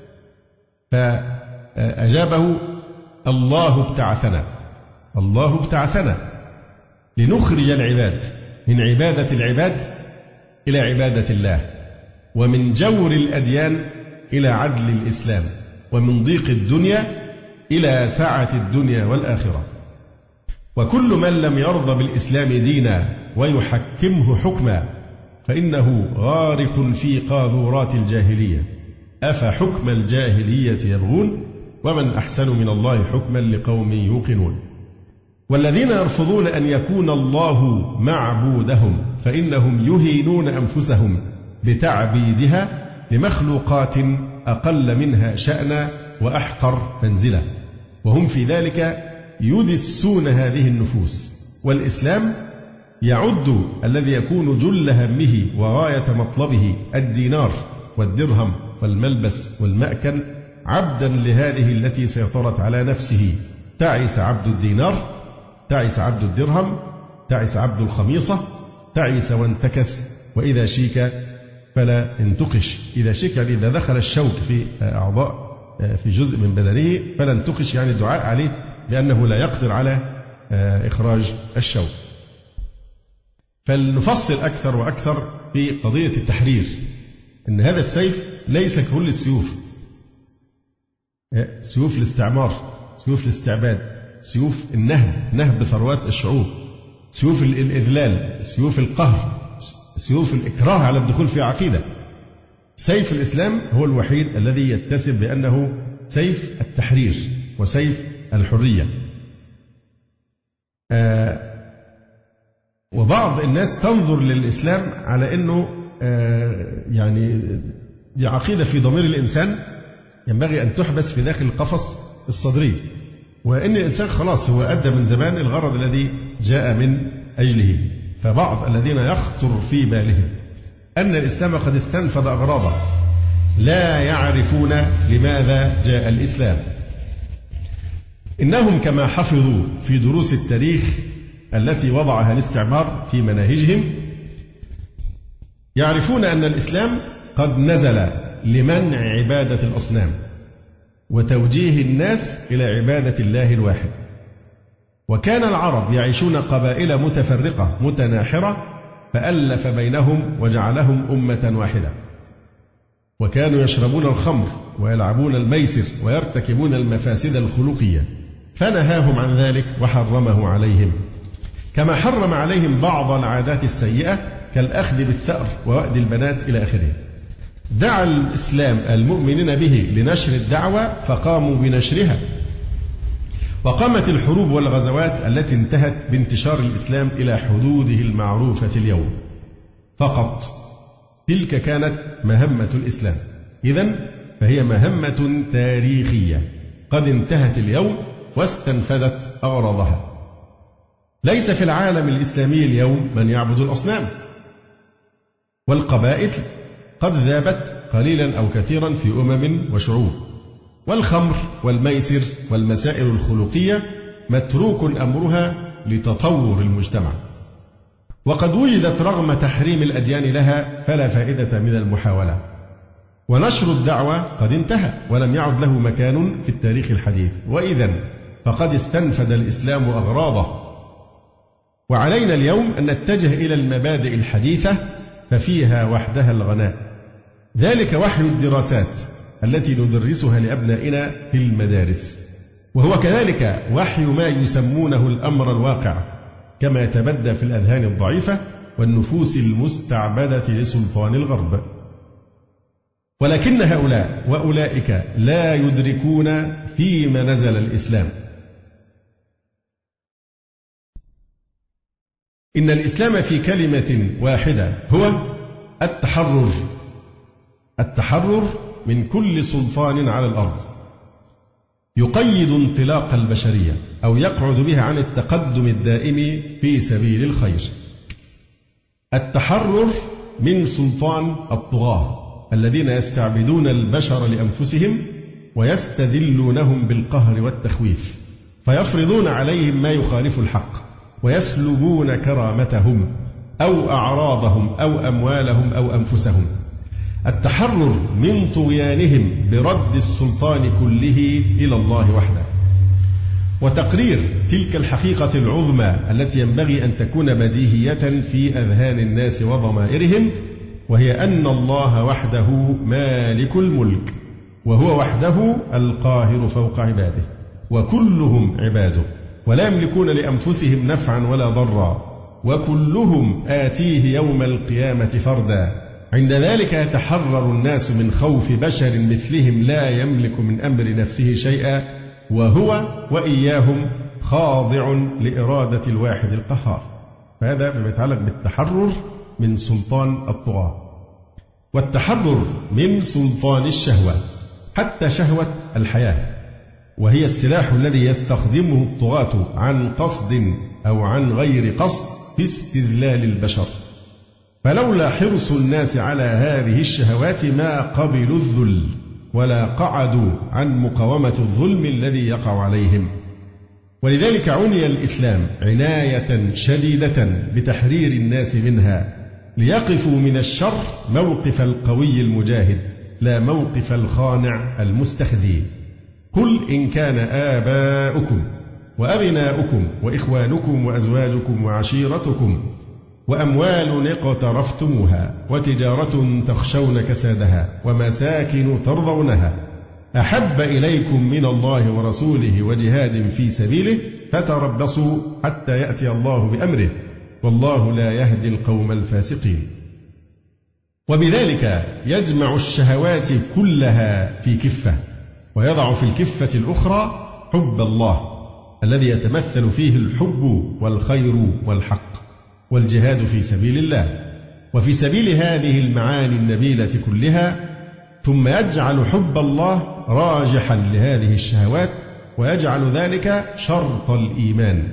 فأجابه الله ابتعثنا لنخرج العباد من عبادة العباد إلى عبادة الله، ومن جور الأديان إلى عدل الإسلام، ومن ضيق الدنيا إلى سعة الدنيا والآخرة. وكل من لم يرضى بالإسلام دينا ويحكمه حكما فإنه غارق في قاذورات الجاهلية. أفحكم الجاهلية يبغون ومن أحسن من الله حكما لقوم يوقنون. والذين يرفضون أن يكون الله معبودهم فإنهم يهينون أنفسهم بتعبيدها لمخلوقات أقل منها شأنا وأحقر منزلة، وهم في ذلك يدسون هذه النفوس. والإسلام يعد الذي يكون جل همه وغاية مطلبه الدينار والدرهم والملبس والمأكل عبدا لهذه التي سيطرت على نفسه. تعس عبد الدينار، تعس عبد الدرهم، تعس عبد الخميصة، تعس وانتكس، وإذا شيك فلا انتقش. إذا شيك يعني إذا دخل الشوك في أعضاء في جزء من بدنه فلا انتقش، يعني الدعاء عليه لأنه لا يقدر على إخراج الشوك. فلنفصل أكثر وأكثر في قضية التحرير، إن هذا السيف ليس كل السيوف، سيوف الاستعمار، سيوف الاستعباد، سيوف نهب ثروات الشعوب، سيوف الإذلال، سيوف القهر، سيوف الإكراه على الدخول في عقيدة. سيف الإسلام هو الوحيد الذي يتسم بأنه سيف التحرير وسيف الحرية. وبعض الناس تنظر للإسلام على أنه يعني دي عقيدة في ضمير الإنسان ينبغي أن تحبس في داخل القفص الصدري، وأن الإنسان خلاص هو أدى من زمان الغرض الذي جاء من أجله. فبعض الذين يخطر في بالهم أن الإسلام قد استنفذ أغراضه لا يعرفون لماذا جاء الإسلام. إنهم كما حفظوا في دروس التاريخ التي وضعها الاستعمار في مناهجهم يعرفون أن الإسلام قد نزل لمنع عبادة الأصنام وتوجيه الناس إلى عبادة الله الواحد. وكان العرب يعيشون قبائل متفرقة متناحرة فألف بينهم وجعلهم أمة واحدة، وكانوا يشربون الخمر ويلعبون الميسر ويرتكبون المفاسد الخلقية، فنهاهم عن ذلك وحرمه عليهم، كما حرم عليهم بعض العادات السيئة كالأخذ بالثأر ووأد البنات إلى آخره. دعا الإسلام المؤمنين به لنشر الدعوة فقاموا بنشرها، وقامت الحروب والغزوات التي انتهت بانتشار الإسلام إلى حدوده المعروفة اليوم فقط. تلك كانت مهمة الإسلام. إذن فهي مهمة تاريخية قد انتهت اليوم واستنفذت أغراضها. ليس في العالم الإسلامي اليوم من يعبد الأصنام، والقبائل قد ذابت قليلا أو كثيرا في أمم وشعوب، والخمر والميسر والمسائل الخلقية متروك أمرها لتطور المجتمع، وقد وجدت رغم تحريم الأديان لها فلا فائدة من المحاولة. ونشر الدعوة قد انتهى ولم يعد له مكان في التاريخ الحديث، وإذن فقد استنفذ الإسلام أغراضه. وعلينا اليوم أن نتجه إلى المبادئ الحديثة ففيها وحدها الغناء. ذلك وحي الدراسات التي ندرسها لأبنائنا في المدارس، وهو كذلك وحي ما يسمونه الأمر الواقع، كما يتبدى في الأذهان الضعيفة والنفوس المستعبدة لسلطان الغرب. ولكن هؤلاء وأولئك لا يدركون فيما نزل الإسلام. إن الإسلام في كلمة واحدة هو التحرر من كل سلطان على الأرض يقيد انطلاق البشرية أو يقعد بها عن التقدم الدائم في سبيل الخير. التحرر من سلطان الطغاة الذين يستعبدون البشر لأنفسهم ويستذلونهم بالقهر والتخويف، فيفرضون عليهم ما يخالف الحق ويسلبون كرامتهم أو أعراضهم أو أموالهم أو أنفسهم. التحرر من طغيانهم برد السلطان كله إلى الله وحده، وتقرير تلك الحقيقة العظمى التي ينبغي أن تكون بديهية في أذهان الناس وضمائرهم، وهي أن الله وحده مالك الملك، وهو وحده القاهر فوق عباده، وكلهم عباده ولا يملكون لأنفسهم نفعا ولا ضرا، وكلهم آتيه يوم القيامة فردا. عند ذلك يتحرر الناس من خوف بشر مثلهم لا يملك من أمر نفسه شيئا، وهو وإياهم خاضع لإرادة الواحد القهار. فهذا فيما يتعلق بالتحرر من سلطان الطغاة، والتحرر من سلطان الشهوة، حتى شهوة الحياة، وهي السلاح الذي يستخدمه الطغاة عن قصد أو عن غير قصد في استذلال البشر. فلولا حرص الناس على هذه الشهوات ما قبلوا الذل ولا قعدوا عن مقاومة الظلم الذي يقع عليهم. ولذلك عني الإسلام عناية شديدة بتحرير الناس منها، ليقفوا من الشر موقف القوي المجاهد لا موقف الخانع المستخذي. قل إن كان آباؤكم وأبناؤكم وإخوانكم وأزواجكم وعشيرتكم وأموال اقترفتموها وتجارة تخشون كسادها ومساكن ترضونها أحب إليكم من الله ورسوله وجهاد في سبيله فتربصوا حتى يأتي الله بأمره والله لا يهدي القوم الفاسقين. وبذلك يجمع الشهوات كلها في كفة، ويضع في الكفة الأخرى حب الله الذي يتمثل فيه الحب والخير والحق والجهاد في سبيل الله وفي سبيل هذه المعاني النبيلة كلها، ثم يجعل حب الله راجحا لهذه الشهوات ويجعل ذلك شرط الإيمان.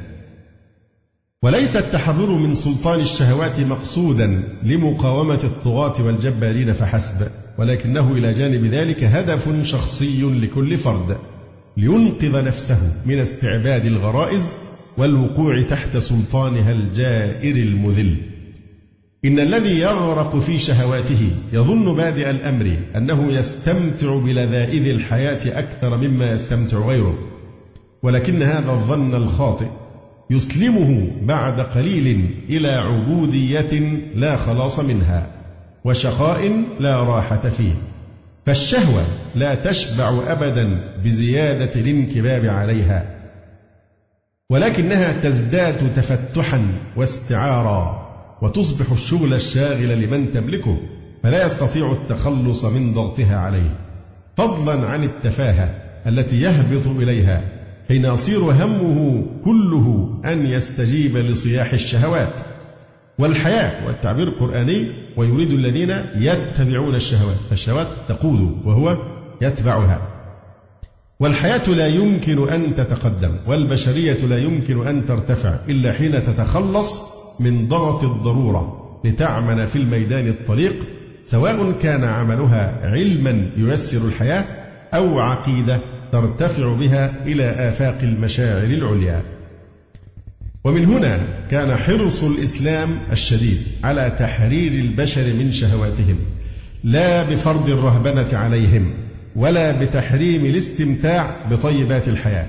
وليس التحرر من سلطان الشهوات مقصودا لمقاومة الطغاة والجبارين فحسب، ولكنه إلى جانب ذلك هدف شخصي لكل فرد لينقذ نفسه من استعباد الغرائز والوقوع تحت سلطانها الجائر المذل. إن الذي يغرق في شهواته يظن بادئ الأمر أنه يستمتع بلذائذ الحياة أكثر مما يستمتع غيره، ولكن هذا الظن الخاطئ يسلمه بعد قليل إلى عبودية لا خلاص منها وشقاء لا راحة فيه. فالشهوة لا تشبع أبدا بزيادة الانكباب عليها، ولكنها تزداد تفتحا واستعارا وتصبح الشغل الشاغل لمن تملكه، فلا يستطيع التخلص من ضغطها عليه، فضلا عن التفاهة التي يهبط إليها حين يصير همه كله أن يستجيب لصياح الشهوات. والحياة والتعبير القرآني ويريد الذين يتبعون الشهوات، فالشهوات تقود وهو يتبعها. والحياة لا يمكن أن تتقدم والبشرية لا يمكن أن ترتفع إلا حين تتخلص من ضغط الضرورة لتعمل في الميدان الطليق، سواء كان عملها علما ييسر الحياة أو عقيدة ترتفع بها إلى آفاق المشاعر العليا. ومن هنا كان حرص الإسلام الشديد على تحرير البشر من شهواتهم، لا بفرض الرهبنة عليهم ولا بتحريم الاستمتاع بطيبات الحياة،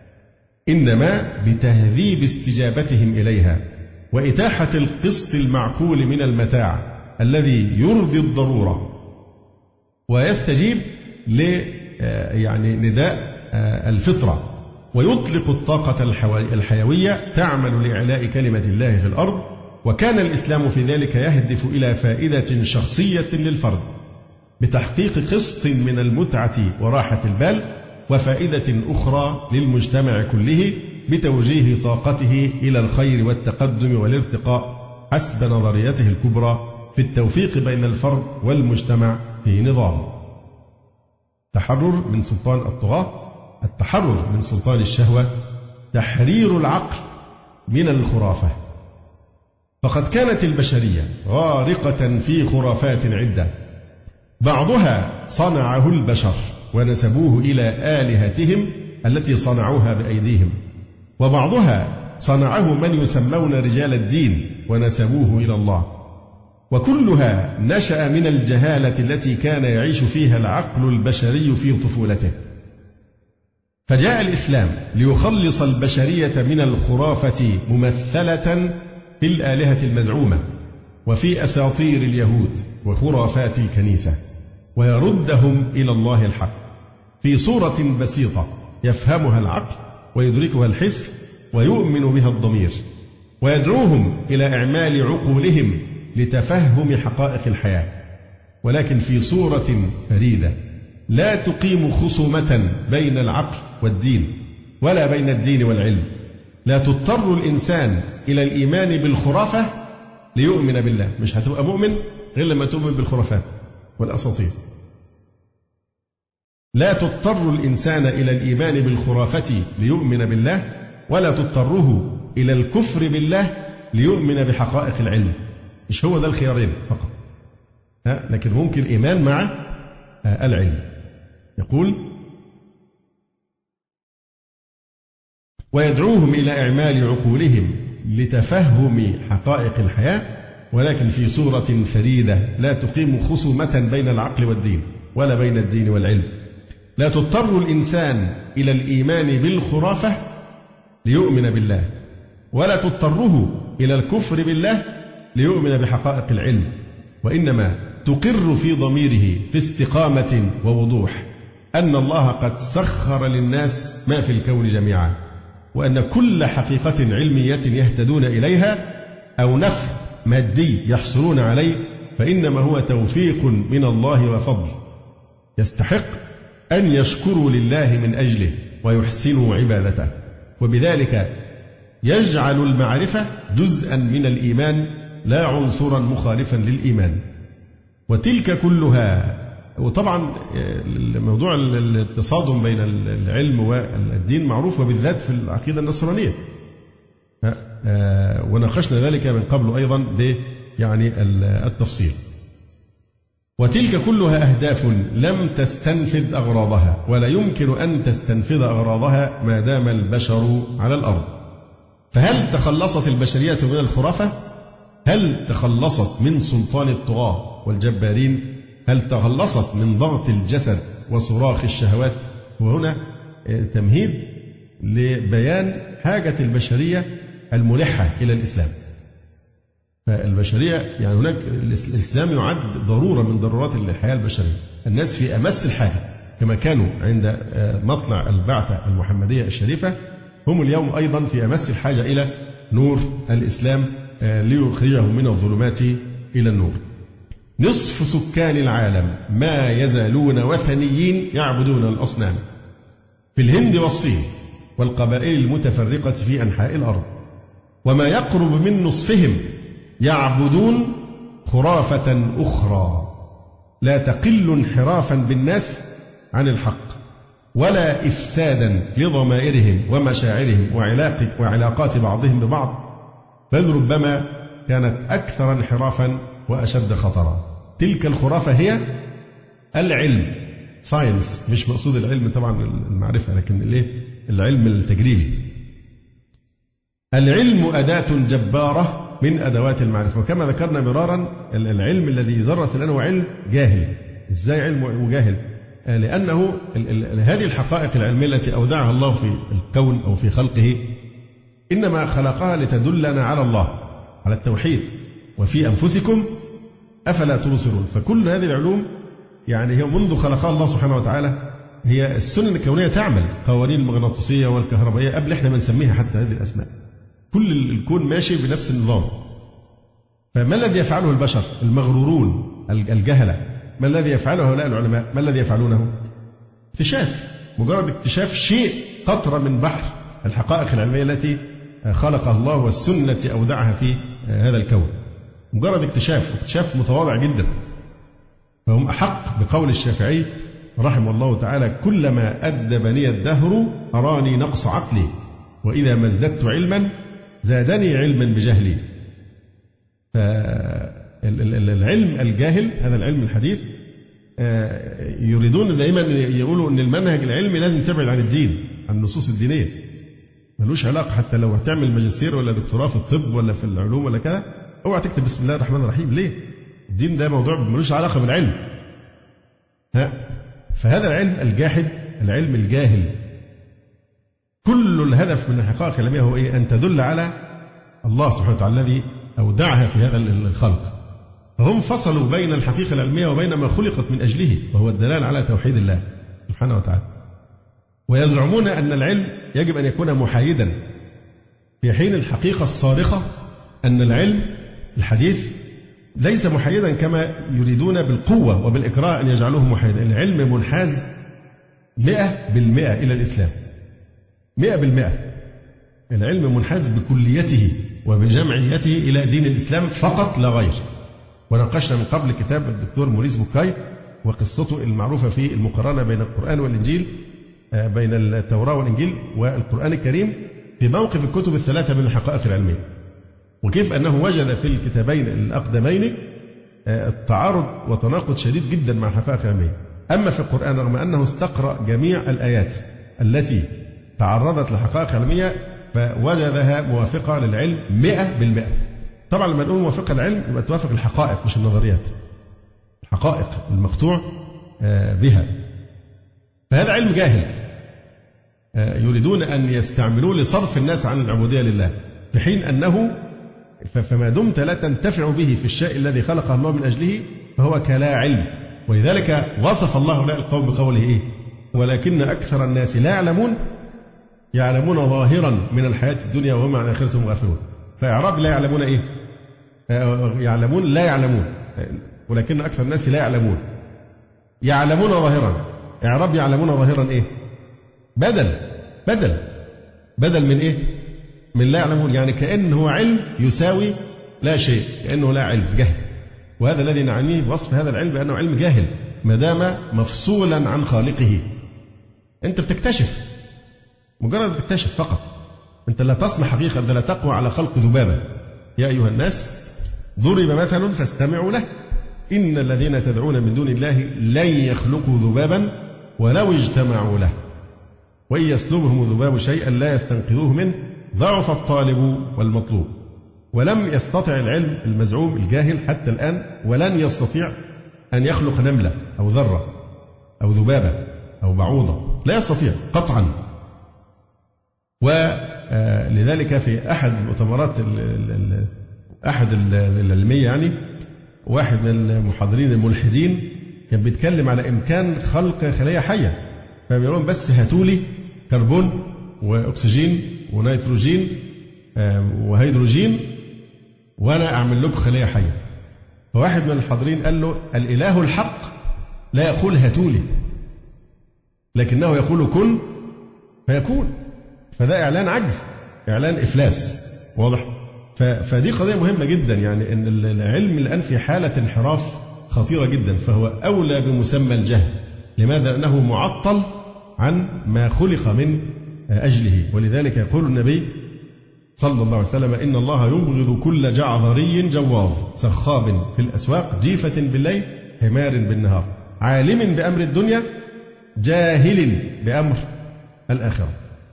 إنما بتهذيب استجابتهم إليها وإتاحة القسط المعقول من المتاع الذي يرضي الضرورة ويستجيب نداء الفطرة ويطلق الطاقة الحيوية تعمل لإعلاء كلمة الله في الأرض. وكان الإسلام في ذلك يهدف إلى فائدة شخصية للفرد بتحقيق قسط من المتعة وراحة البال، وفائدة أخرى للمجتمع كله بتوجيه طاقته إلى الخير والتقدم والارتقاء حسب نظريته الكبرى في التوفيق بين الفرد والمجتمع في نظام. التحرر من سلطان الطغاة، التحرر من سلطان الشهوة، تحرير العقل من الخرافة. فقد كانت البشرية غارقة في خرافات عدة، بعضها صنعه البشر ونسبوه إلى آلهتهم التي صنعوها بأيديهم، وبعضها صنعه من يسمون رجال الدين ونسبوه إلى الله، وكلها نشأ من الجهالة التي كان يعيش فيها العقل البشري في طفولته. فجاء الإسلام ليخلص البشرية من الخرافة ممثلة في الآلهة المزعومة وفي أساطير اليهود وخرافات الكنيسة، ويردهم إلى الله الحق في صورة بسيطة يفهمها العقل ويدركها الحس ويؤمن بها الضمير، ويدعوهم إلى إعمال عقولهم لتفهم حقائق الحياة، ولكن في صورة فريدة لا تقيم خصومة بين العقل والدين ولا بين الدين والعلم. لا تضطر الإنسان إلى الإيمان بالخرافة ليؤمن بالله، مش هتبقى مؤمن غير لما تؤمن بالخرافات والأساطير. لا تضطر الإنسان إلى الإيمان بالخرافة ليؤمن بالله، ولا تضطره إلى الكفر بالله ليؤمن بحقائق العلم. مش هو ده الخيارين فقط، لكن ممكن إيمان مع العلم. يقول: ويدعوهم إلى إعمال عقولهم لتفهم حقائق الحياة، ولكن في صورة فريدة لا تقيم خصومة بين العقل والدين ولا بين الدين والعلم. لا تضطر الإنسان إلى الإيمان بالخرافة ليؤمن بالله، ولا تضطره إلى الكفر بالله ليؤمن بحقائق العلم، وإنما تقر في ضميره في استقامة ووضوح أن الله قد سخر للناس ما في الكون جميعا، وأن كل حقيقة علمية يهتدون إليها أو نفع مادي يحصلون عليه فإنما هو توفيق من الله وفضل، يستحق أن يشكروا لله من أجله ويحسنوا عبادته، وبذلك يجعل المعرفة جزءا من الإيمان لا عنصرا مخالفا للإيمان. وتلك كلها، وطبعا موضوع التصادم بين العلم والدين معروف، وبالذات في العقيدة النصرانية، وناقشنا ذلك من قبل أيضا يعني التفصيل. وتلك كلها أهداف لم تستنفذ أغراضها، ولا يمكن أن تستنفذ أغراضها ما دام البشر على الأرض. فهل تخلصت البشرية من الخرافة؟ هل تخلصت من سلطان الطغاة والجبارين؟ هل تخلصت من ضغط الجسد وصراخ الشهوات؟ وهنا تمهيد لبيان حاجة البشرية الملحة إلى الإسلام. فالبشرية يعني هناك الإسلام يعد ضرورة من ضرورات الحياة البشرية. الناس في أمس الحاجة كما كانوا عند مطلع البعثة المحمدية الشريفة، هم اليوم أيضا في أمس الحاجة إلى نور الإسلام ليخرجهم من الظلمات إلى النور. نصف سكان العالم ما يزالون وثنيين يعبدون الأصنام في الهند والصين والقبائل المتفرقة في أنحاء الأرض، وما يقرب من نصفهم يعبدون خرافة أخرى لا تقل انحرافا بالناس عن الحق ولا إفسادا لضمائرهم ومشاعرهم وعلاقات بعضهم ببعض، بل ربما كانت أكثر انحرافا وأشد خطرا. تلك الخرافة هي العلم، ساينس، مش مقصود العلم طبعا المعرفة، لكن العلم التجريبي. العلم أداة جبارة من أدوات المعرفة، وكما ذكرنا مرارا العلم الذي يدرس الآن هو علم جاهل. إزاي علم وجاهل؟ لأنه هذه الحقائق العلمية التي أودعها الله في الكون أو في خلقه إنما خلقها لتدلنا على الله، على التوحيد، وفي أنفسكم أفلا تبصرون. فكل هذه العلوم يعني هي منذ خلقها الله سبحانه وتعالى هي السنن الكونية تعمل، قوانين المغناطيسية والكهربائية قبل إحنا ما نسميها حتى هذه الأسماء. كل الكون ماشي بنفس النظام. فما الذي يفعله البشر المغرورون الجهلة؟ ما الذي يفعله هؤلاء العلماء؟ ما الذي يفعلونه؟ اكتشاف، مجرد اكتشاف شيء، قطرة من بحر الحقائق العلمية التي خلقها الله والسنة التي أودعها في هذا الكون. مجرد اكتشاف متواضع جدا. فهم أحق بقول الشافعي رحمه الله تعالى: كلما أدبني الدهر أراني نقص عقلي، وإذا ما ازددت علما زادني علما بجهلي. فالعلم الجاهل، هذا العلم الحديث، يريدون دائما يقولوا أن المنهج العلمي لازم تبعد عن الدين، عن النصوص الدينية، ملوش علاقة. حتى لو هتعمل ماجستير ولا دكتوراه في الطب ولا في العلوم ولا كذا، اوعى تكتب بسم الله الرحمن الرحيم. ليه؟ الدين ده موضوع ملوش علاقة بالعلم. فهذا العلم الجاحد، العلم الجاهل، كل الهدف من الحقائق العلمية هو إيه؟ أن تدل على الله سبحانه وتعالى الذي أودعها في هذا الخلق. فهم فصلوا بين الحقيقة العلمية وبين ما خلقت من أجله، وهو الدلالة على توحيد الله سبحانه وتعالى. ويزعمون أن العلم يجب أن يكون محايدا، في حين الحقيقة الصارخة أن العلم الحديث ليس محايدا كما يريدون بالقوة وبالإكراه أن يجعلوه محايدا. العلم منحاز 100% إلى الإسلام، 100%. العلم منحاز بكليته وبجمعيته إلى دين الإسلام فقط لا غير. وناقشنا من قبل كتاب الدكتور موريس بوكاي وقصته المعروفة في المقارنة بين القرآن والإنجيل، بين التوراة والإنجيل والقرآن الكريم، في موقف الكتب الثلاثة من الحقائق العلمية، وكيف أنه وجد في الكتابين الأقدمين التعارض وتناقض شديد جدا مع الحقائق العلمية. أما في القرآن رغم أنه استقرأ جميع الآيات التي تعرضت للحقائق العلمية فوجدها موافقة للعلم 100%. طبعا لما نقول موافقة للعلم يبقى توافق الحقائق مش النظريات، الحقائق المقطوع بها. فهذا علم جاهل يريدون أن يستعملوه لصرف الناس عن العبودية لله، في حين أنه فما دمت لا تنتفع به في الشيء الذي خلقه الله من أجله فهو كلا علم. ولذلك وصف الله هؤلاء القوم بقوله إيه؟ ولكن أكثر الناس لا يعلمون ظاهرا من الحياة الدنيا وهم عن آخرتهم غافلون. فإعراب لا يعلمون إيه؟ يعلمون لا يعلمون، ولكن أكثر الناس لا يعلمون ظاهرا. إعراب يعلمون ظاهرا إيه؟ بدل من إيه؟ من لا يعلمون، يعني كأنه علم يساوي لا شيء، كأنه لا علم، جهل. وهذا الذي نعنيه بوصف هذا العلم بأنه علم جاهل ما دام مفصولا عن خالقه. أنت بتكتشف، مجرد بتكتشف فقط، أنت لا تصنع حقيقة، أنت لا تقوى على خلق ذبابة. يا أيها الناس ضرب مثل فاستمعوا له إن الذين تدعون من دون الله لن يخلقوا ذبابا ولو اجتمعوا له وإن يسلبهم الذباب شيئا لا يستنقذوه منه ضعف الطالب والمطلوب. ولم يستطع العلم المزعوم الجاهل حتى الآن ولن يستطيع أن يخلق نملة أو ذرة أو ذبابة أو بعوضة، لا يستطيع قطعا. ولذلك في أحد المؤتمرات العلمية يعني واحد من المحاضرين الملحدين كان بيتكلم على إمكان خلق خلية حية، فبيقولون بس هاتولي كربون وأكسجين ونيتروجين وهيدروجين وأنا أعمل لكم خلية حية. فواحد من الحاضرين قال له الإله الحق لا يقول هاتولي، لكنه يقول كن فيكون. فده إعلان عجز، إعلان إفلاس واضح. فدي قضية مهمة جدا، يعني أن العلم الآن في حالة انحراف خطيرة جدا، فهو أولى بمسمى الجهل. لماذا؟ لأنه معطل عن ما خلق من أجله. ولذلك يقول النبي صلى الله عليه وسلم إن الله يبغض كل جعذري جواظ سخاب في الأسواق جيفة بالليل حمار بالنهار عالم بأمر الدنيا جاهل بأمر الآخرة.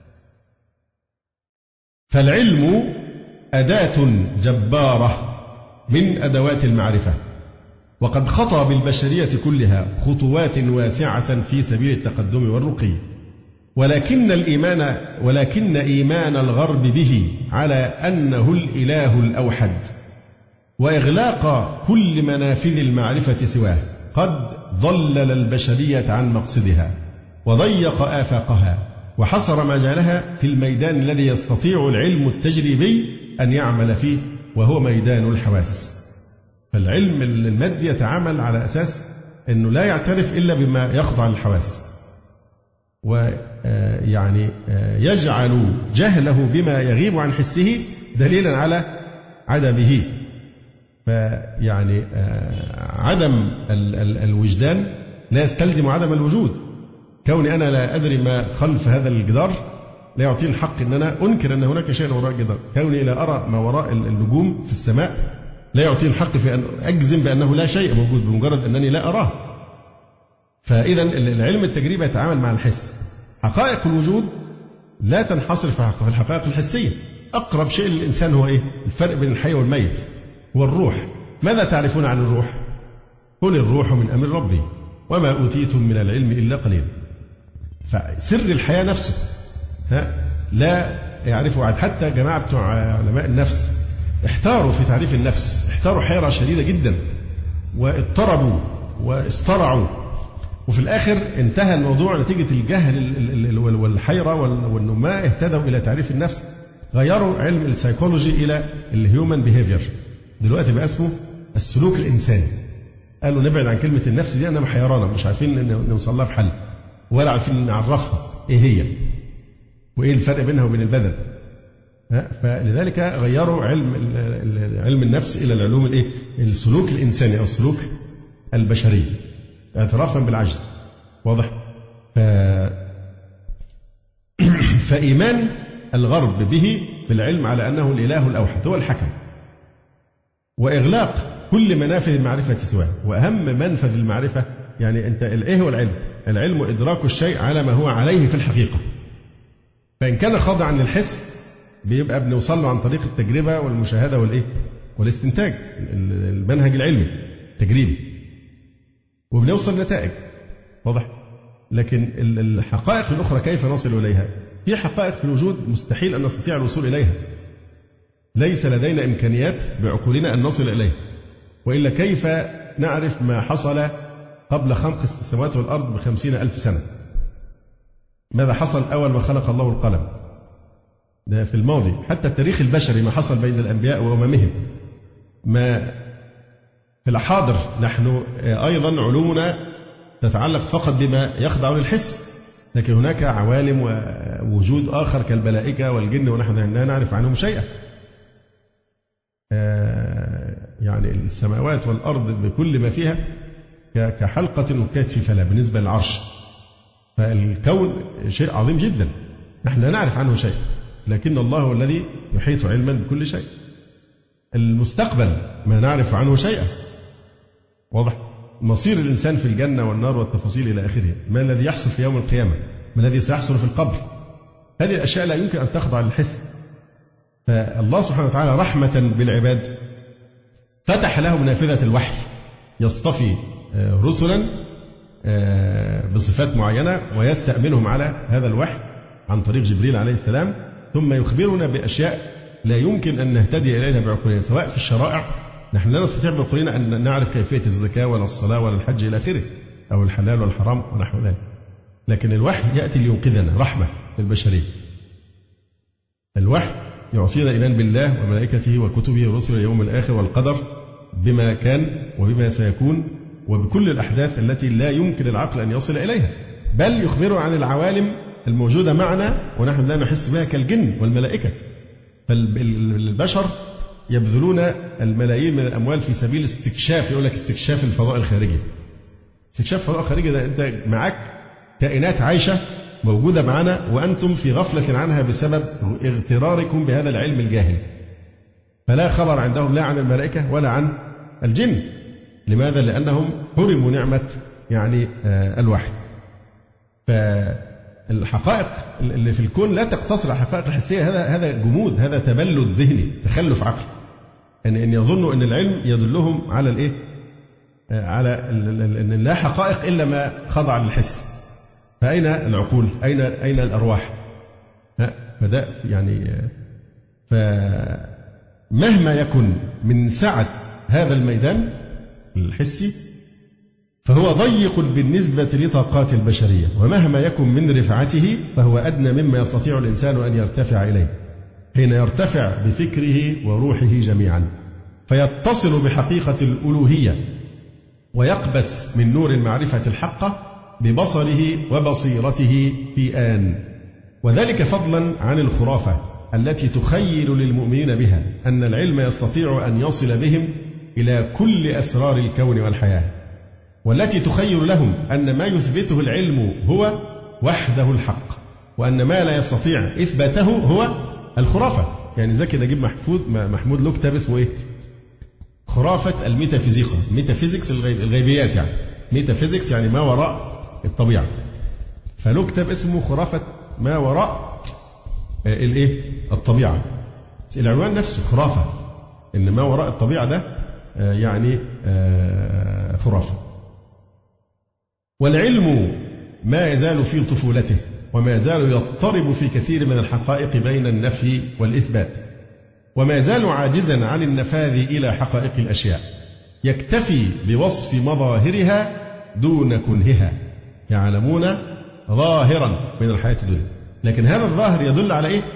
فالعلم أداة جبارة من أدوات المعرفة، وقد خطى بالبشرية كلها خطوات واسعة في سبيل التقدم والرقي. ولكن إيمان الغرب به على أنه الإله الأوحد وإغلاق كل منافذ المعرفة سواه قد ضلل البشرية عن مقصدها وضيق آفاقها وحصر مجالها في الميدان الذي يستطيع العلم التجريبي أن يعمل فيه، وهو ميدان الحواس. فالعلم المادي يتعامل على أساس أنه لا يعترف إلا بما يخضع للحواس، ويعني يجعل جهله بما يغيب عن حسه دليلا على عدمه. فيعني عدم الوجدان لا يستلزم عدم الوجود. كوني أنا لا أدري ما خلف هذا الجدار لا يعطيني الحق أن أنا أنكر أن هناك شيء وراء الجدار. كوني لا أرى ما وراء النجوم في السماء لا يعطيني الحق في أن أجزم بأنه لا شيء موجود بمجرد أنني لا أراه. فإذا العلم التجريبي يتعامل مع الحس. حقائق الوجود لا تنحصر في الحقائق الحسية. أقرب شيء للإنسان هو إيه؟ الفرق بين الحي والميت هو الروح. ماذا تعرفون عن الروح؟ قل الروح من أمر ربي وما أوتيتم من العلم إلا قليلا. فسر الحياة نفسه لا يعرفه عاد. حتى جماعة بتوع علماء النفس احتاروا في تعريف النفس، احتاروا حيرة شديدة جدا واضطربوا واسترعوا، وفي الآخر انتهى الموضوع نتيجة الجهل والحيرة وأنه ما اهتدوا إلى تعريف النفس. غيروا علم السيكولوجي إلى الهيومن بيهيفير، دلوقتي بقى اسمه السلوك الإنساني. قالوا نبعد عن كلمة النفس دي، أنا محيرانا مش عارفين نوصل لها بحل ولا عارفين نعرفها إيه هي وإيه الفرق بينها وبين البدن. فلذلك غيروا علم النفس إلى العلوم الإيه؟ السلوك الإنساني أو السلوك البشري اعترافا بالعجز. واضح؟ فإيمان الغرب به بالعلم على أنه الإله الأوحد هو الحكم، وإغلاق كل منافذ المعرفة سواه. وأهم منفذ المعرفة يعني أنت إيه هو العلم؟ العلم إدراك الشيء على ما هو عليه في الحقيقة. فإن كان خاضعا للحس بيبقى بنوصل له عن طريق التجربة والمشاهدة والإيه؟ والاستنتاج، المنهج العلمي التجريبي، وبنوصل نتائج. واضح؟ لكن الحقائق الأخرى كيف نصل إليها؟ في حقائق في الوجود مستحيل أن نستطيع الوصول إليها، ليس لدينا إمكانيات بعقولنا أن نصل إليها، وإلا كيف نعرف ما حصل قبل خلق السماوات والأرض ب50,000 سنة؟ ماذا حصل أول ما خلق الله القلم؟ ده في الماضي. حتى التاريخ البشري ما حصل بين الأنبياء وأممهم. ما في الحاضر نحن أيضا علومنا تتعلق فقط بما يخضع للحس، لكن هناك عوالم ووجود آخر كالملائكة والجن ونحن لا نعرف عنهم شيئا. يعني السماوات والأرض بكل ما فيها كحلقة وكتف فلا بالنسبة للعرش. فالكون شيء عظيم جدا نحن لا نعرف عنه شيء، لكن الله هو الذي يحيط علما بكل شيء. المستقبل ما نعرف عنه شيئا. واضح؟ مصير الإنسان في الجنة والنار والتفاصيل إلى آخره، ما الذي يحصل في يوم القيامة، ما الذي سيحصل في القبر، هذه الأشياء لا يمكن أن تخضع للحس. فالله سبحانه وتعالى رحمة بالعباد فتح لهم نافذة الوحي، يصطفي رسلا بصفات معينة ويستأمنهم على هذا الوحي عن طريق جبريل عليه السلام، ثم يخبرنا بأشياء لا يمكن أن نهتدي إليها بعقولنا، سواء في الشرائع نحن لا نستطيع بعقولنا أن نعرف كيفية الزكاة ولا الصلاة ولا الحج إلى آخره، أو الحلال والحرام ونحو ذلك، لكن الوحي يأتي لينقذنا، رحمة للبشرية. الوحي يعطينا الإيمان بالله وملائكته وكتبه ورسله واليوم الآخر والقدر بما كان وبما سيكون وبكل الأحداث التي لا يمكن العقل أن يصل إليها، بل يخبر عن العوالم الموجودة معنا ونحن لا نحس بها كالجن والملائكة. فالبشر يبذلون الملايين من الأموال في سبيل استكشاف، يقول لك استكشاف الفضاء الخارجي. استكشاف الفضاء الخارجي ده أنت معك كائنات عايشة موجودة معنا وأنتم في غفلة عنها بسبب اغتراركم بهذا العلم الجاهل. فلا خبر عندهم لا عن الملائكة ولا عن الجن. لماذا؟ لأنهم حرموا نعمة يعني الوحي. فالحقائق اللي في الكون لا تقتصر على الحقائق الحسية، هذا جمود، هذا تبلد ذهني، تخلف عقل. أن يظنوا أن العلم يدلهم على الإيه؟ على أن لا حقائق إلا ما خضع للحس. فأين العقول؟ أين الأرواح؟ فده يعني فمهما يكن من سعة هذا الميدان الحسي، فهو ضيق بالنسبة لطاقات البشرية، ومهما يكن من رفعته فهو أدنى مما يستطيع الإنسان أن يرتفع إليه حين يرتفع بفكره وروحه جميعا، فيتصل بحقيقة الألوهية ويقبس من نور المعرفة الحقة ببصره وبصيرته في آن، وذلك فضلا عن الخرافة التي تخيل للمؤمنين بها أن العلم يستطيع أن يصل بهم إلى كل أسرار الكون والحياة، والتي تخيل لهم أن ما يثبته العلم هو وحده الحق، وأن ما لا يستطيع إثباته هو الخرافة. يعني زكي نجيب محمود له كتاب اسمه إيه؟ خرافة الميتافيزيقا، ميتافيزيكس الغيبيات، يعني ميتافيزيكس يعني ما وراء الطبيعة، فله كتاب اسمه خرافة ما وراء الإيه؟ الطبيعة. العنوان نفسه خرافة، إن ما وراء الطبيعة ده يعني خرافة. والعلم ما يزال في طفولته، وما يزال يضطرب في كثير من الحقائق بين النفي والإثبات، وما يزال عاجزا عن النفاذ إلى حقائق الأشياء، يكتفي بوصف مظاهرها دون كنهها. يعلمون ظاهرا من الحياة الدنيا، لكن هذا الظاهر يدل على إيه؟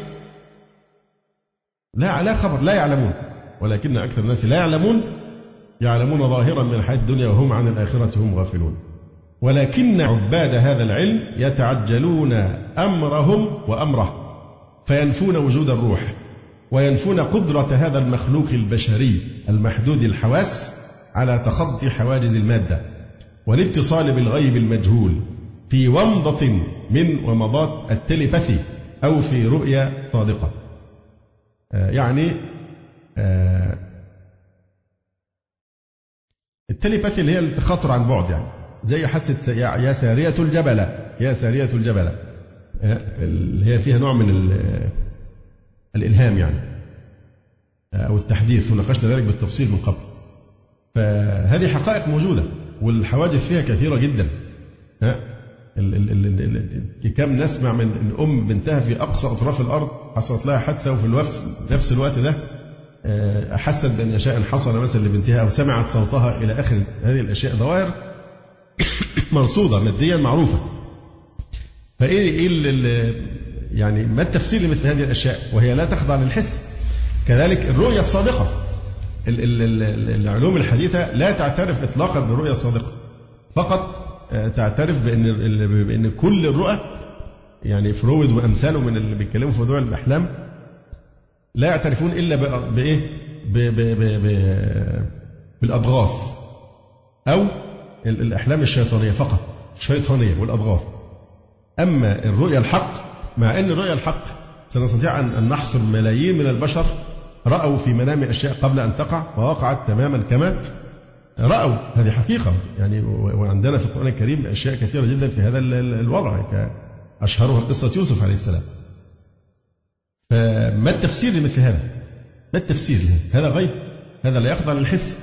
لا على خبر، لا يعلمون، ولكن أكثر الناس لا يعلمون، يعلمون ظاهرا من الحياة الدنيا وهم عن الآخرة هم غافلون. ولكن عباد هذا العلم يتعجلون أمرهم وأمره، فينفون وجود الروح، وينفون قدرة هذا المخلوق البشري المحدود الحواس على تخطي حواجز المادة والاتصال بالغيب المجهول في ومضة من ومضات التليباثي أو في رؤية صادقة. يعني التليباثي اللي هي التخاطر عن بعد، يعني زي حادثة يا سارية الجبل، يا سارية الجبل، اللي هي فيها نوع من الإلهام يعني أو التحديث، وناقشنا ذلك بالتفصيل من قبل. فهذه حقائق موجودة والحوادث فيها كثيرة جدا. كم نسمع من أم بنتها في أقصى أطراف الأرض حصلت لها حادثة، وفي نفس الوقت ده أحست بأن شيئا حصل مثلا لبنتها، أو سمعت صوتها إلى آخر هذه الأشياء، ظواهر مرصودة ماديا معروفة. فإيه يعني ما التفسير لمثل هذه الأشياء وهي لا تخضع للحس؟ كذلك الرؤية الصادقة، العلوم الحديثة لا تعترف إطلاقا بالرؤية الصادقة، فقط تعترف بأن كل الرؤى، يعني فرويد وأمثاله من اللي بيتكلموا في موضوع الأحلام لا يعترفون إلا بإيه؟ بالأضغاث أو الأحلام الشيطانية فقط، الشيطانية والأضغاث. أما الرؤية الحق، مع أن الرؤية الحق سنستطيع أن نحصر ملايين من البشر رأوا في منام أشياء قبل أن تقع ووقعت تماما كما رأوا، هذه حقيقة يعني. وعندنا في القرآن الكريم أشياء كثيرة جدا في هذا الوضع، أشهرها قصة يوسف عليه السلام. فما التفسير لمثل هذا؟ ما التفسير؟ هذا غيب، هذا لا يخضع للحس.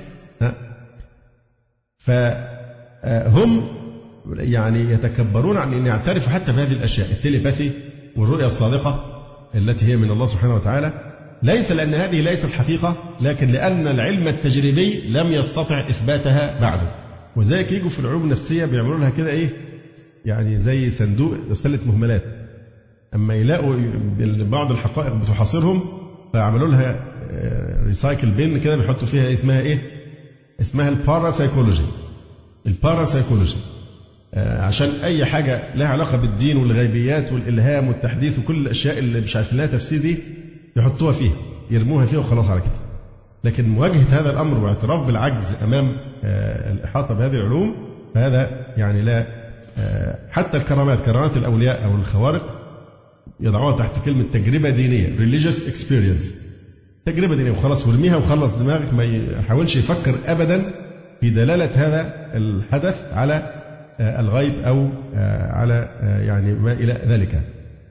فهم يعني يتكبرون عن أن يعترفوا حتى بهذه الأشياء، التليباثي والرؤية الصادقة التي هي من الله سبحانه وتعالى، ليس لأن هذه ليست حقيقة، لكن لأن العلم التجريبي لم يستطع إثباتها بعده. وذلك يجوا في العلوم النفسية بيعملوا لها كده إيه، يعني زي صندوق سلة مهملات، أما يلاقوا بعض الحقائق بتحاصرهم فعملوا لها ريسايكل بين كده بيحطوا فيها اسمها إيه؟ اسمها الباراسايكولوجي. الباراسايكولوجي عشان أي حاجة لها علاقة بالدين والغيبيات والإلهام والتحديث وكل الأشياء اللي مش عارفين لها تفسير دي يحطوها فيها، يرموها فيها وخلاص على كده. لكن مواجهة هذا الأمر واعتراف بالعجز أمام الإحاطة بهذه العلوم، فهذا يعني لا. حتى كرامات الأولياء أو الخوارق يضعوها تحت كلمة تجربة دينية، religious experience، تجربة دينية وخلاص، ورميها وخلص دماغك، ما يحاولش يفكر أبدا في دلالة هذا الحدث على الغيب أو على يعني ما إلى ذلك.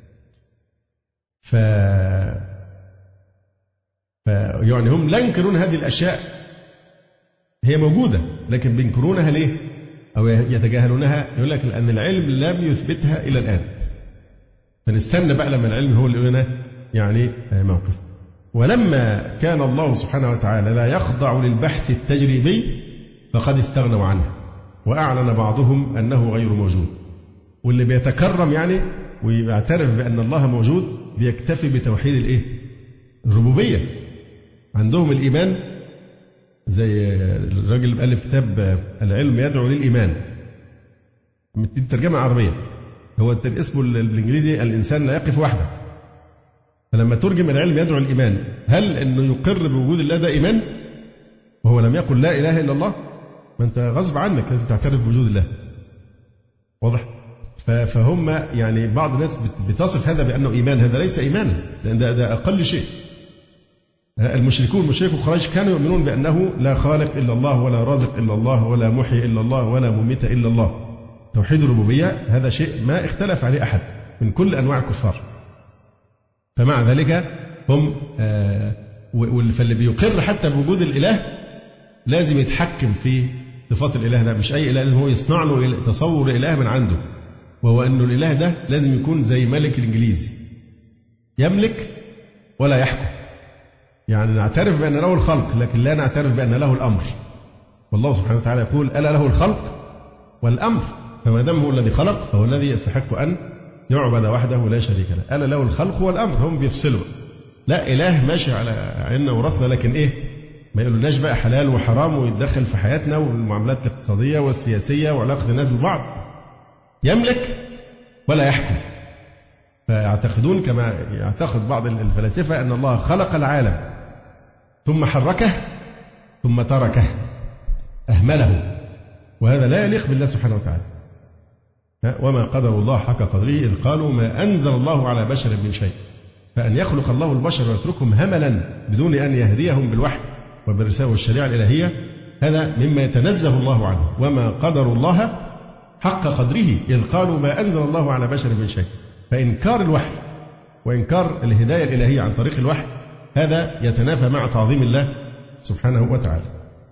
يعني هم لا ينكرون هذه الأشياء، هي موجودة، لكن بينكرونها ليه؟ أو يتجاهلونها، يقول لك لأن العلم لم يثبتها إلى الآن، فنستنى بقى لما العلم هو اللي يقول لنا يعني موقف. ولما كان الله سبحانه وتعالى لا يخضع للبحث التجريبي فقد استغنوا عنه، وأعلن بعضهم أنه غير موجود. واللي بيتكرم يعني ويعترف بأن الله موجود بيكتفي بتوحيد الربوبية. عندهم الإيمان زي الراجل اللي ألف كتاب العلم يدعو للإيمان، دي ترجمة عربية، هو اسمه بالإنجليزي الإنسان لا يقف وحده. فلما ترجم العلم يدعو للإيمان، هل إنه يقر بوجود الله ده إيمان؟ وهو لم يقل لا إله إلا الله؟ ما أنت غصب عنك لازم تعترف بوجود الله. واضح؟ فهم يعني بعض الناس بتصف هذا بأنه إيمان، هذا ليس إيمانا، لأن ده أقل شيء. المشركون مشركو قريش كانوا يؤمنون بأنه لا خالق إلا الله ولا رازق إلا الله ولا محيي إلا الله ولا مميت إلا الله. توحيد الربوبية هذا شيء ما اختلف عليه أحد من كل أنواع الكفار. فمع ذلك هم فاللي بيقر حتى بوجود الإله لازم يتحكم في صفات الإله ده، مش أي إله، لازم هو يصنع له تصور إله من عنده، وهو أنه الإله ده لازم يكون زي ملك الإنجليز يملك ولا يحكم. يعني نعترف بأن له الخلق لكن لا نعترف بأن له الأمر. والله سبحانه وتعالى يقول ألا له الخلق والأمر، فما دام هو الذي خلق فهو الذي يستحق أن يعبد وحده لا شريك له. ألا له الخلق والأمر، هم بيفصلوا لا إله ماشي على عيننا وراسنا، لكن ما يقولوناش بقى حلال وحرام ويتدخل في حياتنا والمعاملات الاقتصادية والسياسية وعلاقة الناس ببعض. يملك ولا يحكم. فيعتقدون كما يعتقد بعض الفلاسفة أن الله خلق العالم ثم حركه ثم تركه، أهمله، وهذا لا يليق بالله سبحانه وتعالى. وما قدر الله حق قدره إذ قالوا ما أنزل الله على بشر من شيء. فأن يخلق الله البشر ويتركهم هملا بدون أن يهديهم بالوحي وبالرسالة والشريعة الإلهية، هذا مما يتنزه الله عنه. وما قدر الله حق قدره إذ قالوا ما أنزل الله على بشر من شيء. فإنكار الوحي وإنكار الهداية الإلهية عن طريق الوحي هذا يتنافى مع تعظيم الله سبحانه وتعالى.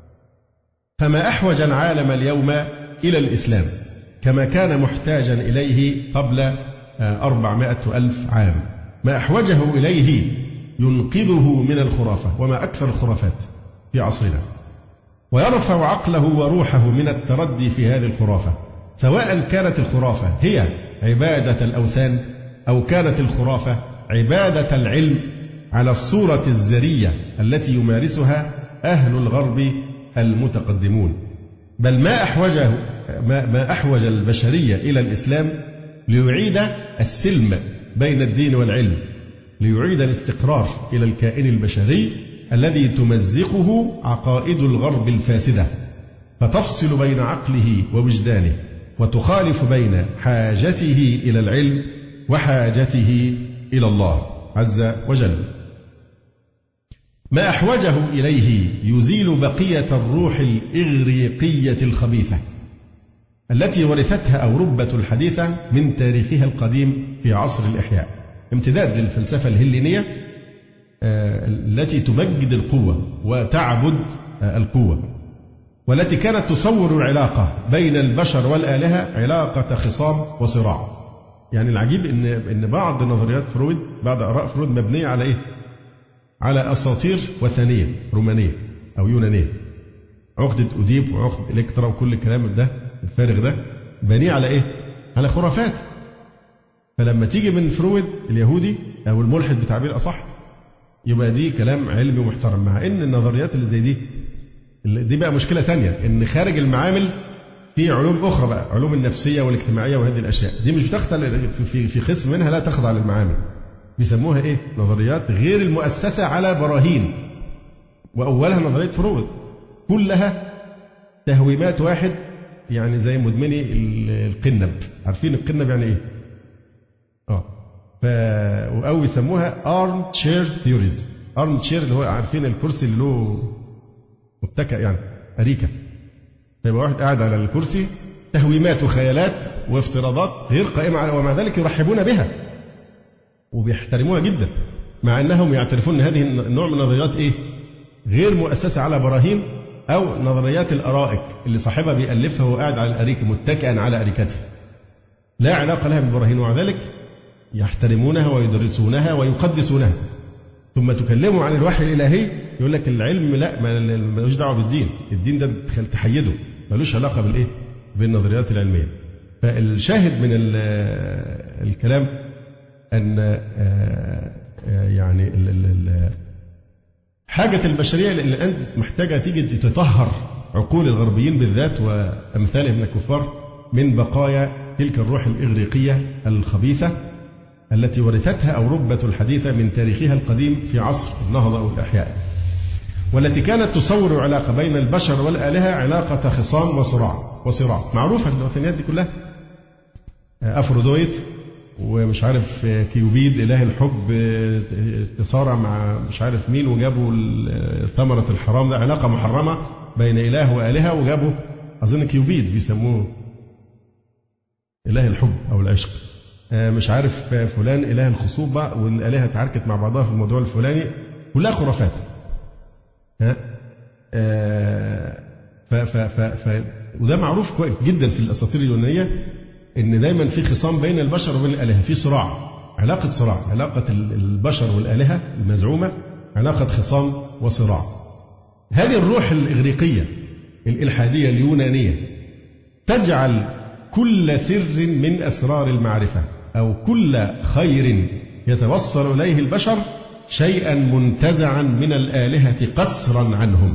فما أحوج العالم اليوم إلى الإسلام كما كان محتاجا إليه قبل 400,000 عام. ما أحوجه إليه ينقذه من الخرافة، وما أكثر الخرافات في عصرنا، ويرفع عقله وروحه من التردي في هذه الخرافة، سواء كانت الخرافة هي عبادة الأوثان أو كانت الخرافة عبادة العلم على الصورة الزرية التي يمارسها أهل الغرب المتقدمون. بل ما أحوج البشرية إلى الإسلام ليعيد السلم بين الدين والعلم، ليعيد الاستقرار إلى الكائن البشري الذي تمزقه عقائد الغرب الفاسدة، فتفصل بين عقله ووجدانه، وتخالف بين حاجته إلى العلم وحاجته إلى الله عز وجل. ما أحوجه إليه يزيل بقية الروح الإغريقية الخبيثة التي ورثتها أوروبا الحديثة من تاريخها القديم في عصر الإحياء، امتداد للفلسفة الهلينية التي تمجد القوة وتعبد القوة، والتي كانت تصور العلاقة بين البشر والآلهة علاقة خصام وصراع. يعني العجيب إن بعض نظريات فرويد، بعض آراء فرويد مبنية على على أساطير وثنية رومانية أو يونانية، عقدة أوديب وعقدة إلكترا وكل الكلام ده الفارغ ده بنيه على على خرافات. فلما تيجي من فرويد اليهودي أو الملحد بتعبير أصح يبقى دي كلام علمي محترم، مع إن النظريات اللي زي دي بقى مشكلة تانية، إن خارج المعامل في علوم أخرى بقى، علوم النفسية والاجتماعية وهذه الأشياء دي مش بتخضع في قسم منها لا تخضع للمعامل، بيسموها نظريات غير المؤسسة على براهين، وأولها نظرية فرويد كلها تهويمات واحد، يعني زي مدمني القنب. عارفين القنب يعني أو يسموها arm chair theories. arm chair اللي هو عارفين الكرسي اللي له متكئ يعني أريكة، فيبقى واحد قاعد على الكرسي، تهويمات وخيالات وافتراضات غير قائمة على، ومع ذلك يرحبون بها وبيحترموها جدا، مع أنهم يعترفون أن هذه النوع من النظريات غير مؤسسة على براهين، أو نظريات الأرائك اللي صاحبها بيألفها وهو قاعد على الأريكة متكئا على أريكته، لا علاقة لها بالبراهين، ومع ذلك يحترمونها ويدرسونها ويقدسونها. ثم تكلموا عن الوحي الإلهي يقول لك العلم لا، ملوش دعوة بالدين، الدين ده تحيده، ملوش علاقة بالنظريات العلمية. فالشاهد من الكلام أن يعني حاجة البشرية اللي أنت محتاجة تيجي تطهر عقول الغربيين بالذات وأمثالهم من الكفار من بقايا تلك الروح الإغريقية الخبيثة التي ورثتها أوروبا الحديثة من تاريخها القديم في عصر النهضة والإحياء، والتي كانت تصور علاقة بين البشر والآلهة علاقة خصام وصراع. معروفة الوثنيات دي كلها، أفروديت ومش عارف كيوبيد إله الحب تصارع مع مش عارف مين وجابوا ثمرة الحرام، ده علاقة محرمة بين إله وآلهة، وجابوا أظن كيوبيد بيسموه إله الحب أو العشق، مش عارف فلان إله الخصوبة، والآلهة تعاركت مع بعضها في الموضوع الفلاني، كلها خرافات. وده معروف جدا في الأساطير اليونانية إن دايما في خصام بين البشر وبين الآلهة، في صراع، علاقة البشر والآلهة المزعومة علاقة خصام وصراع. هذه الروح الإغريقية الإلحادية اليونانية تجعل كل سر من أسرار المعرفة أو كل خير يتوصل إليه البشر شيئا منتزعا من الآلهة قسرا عنهم.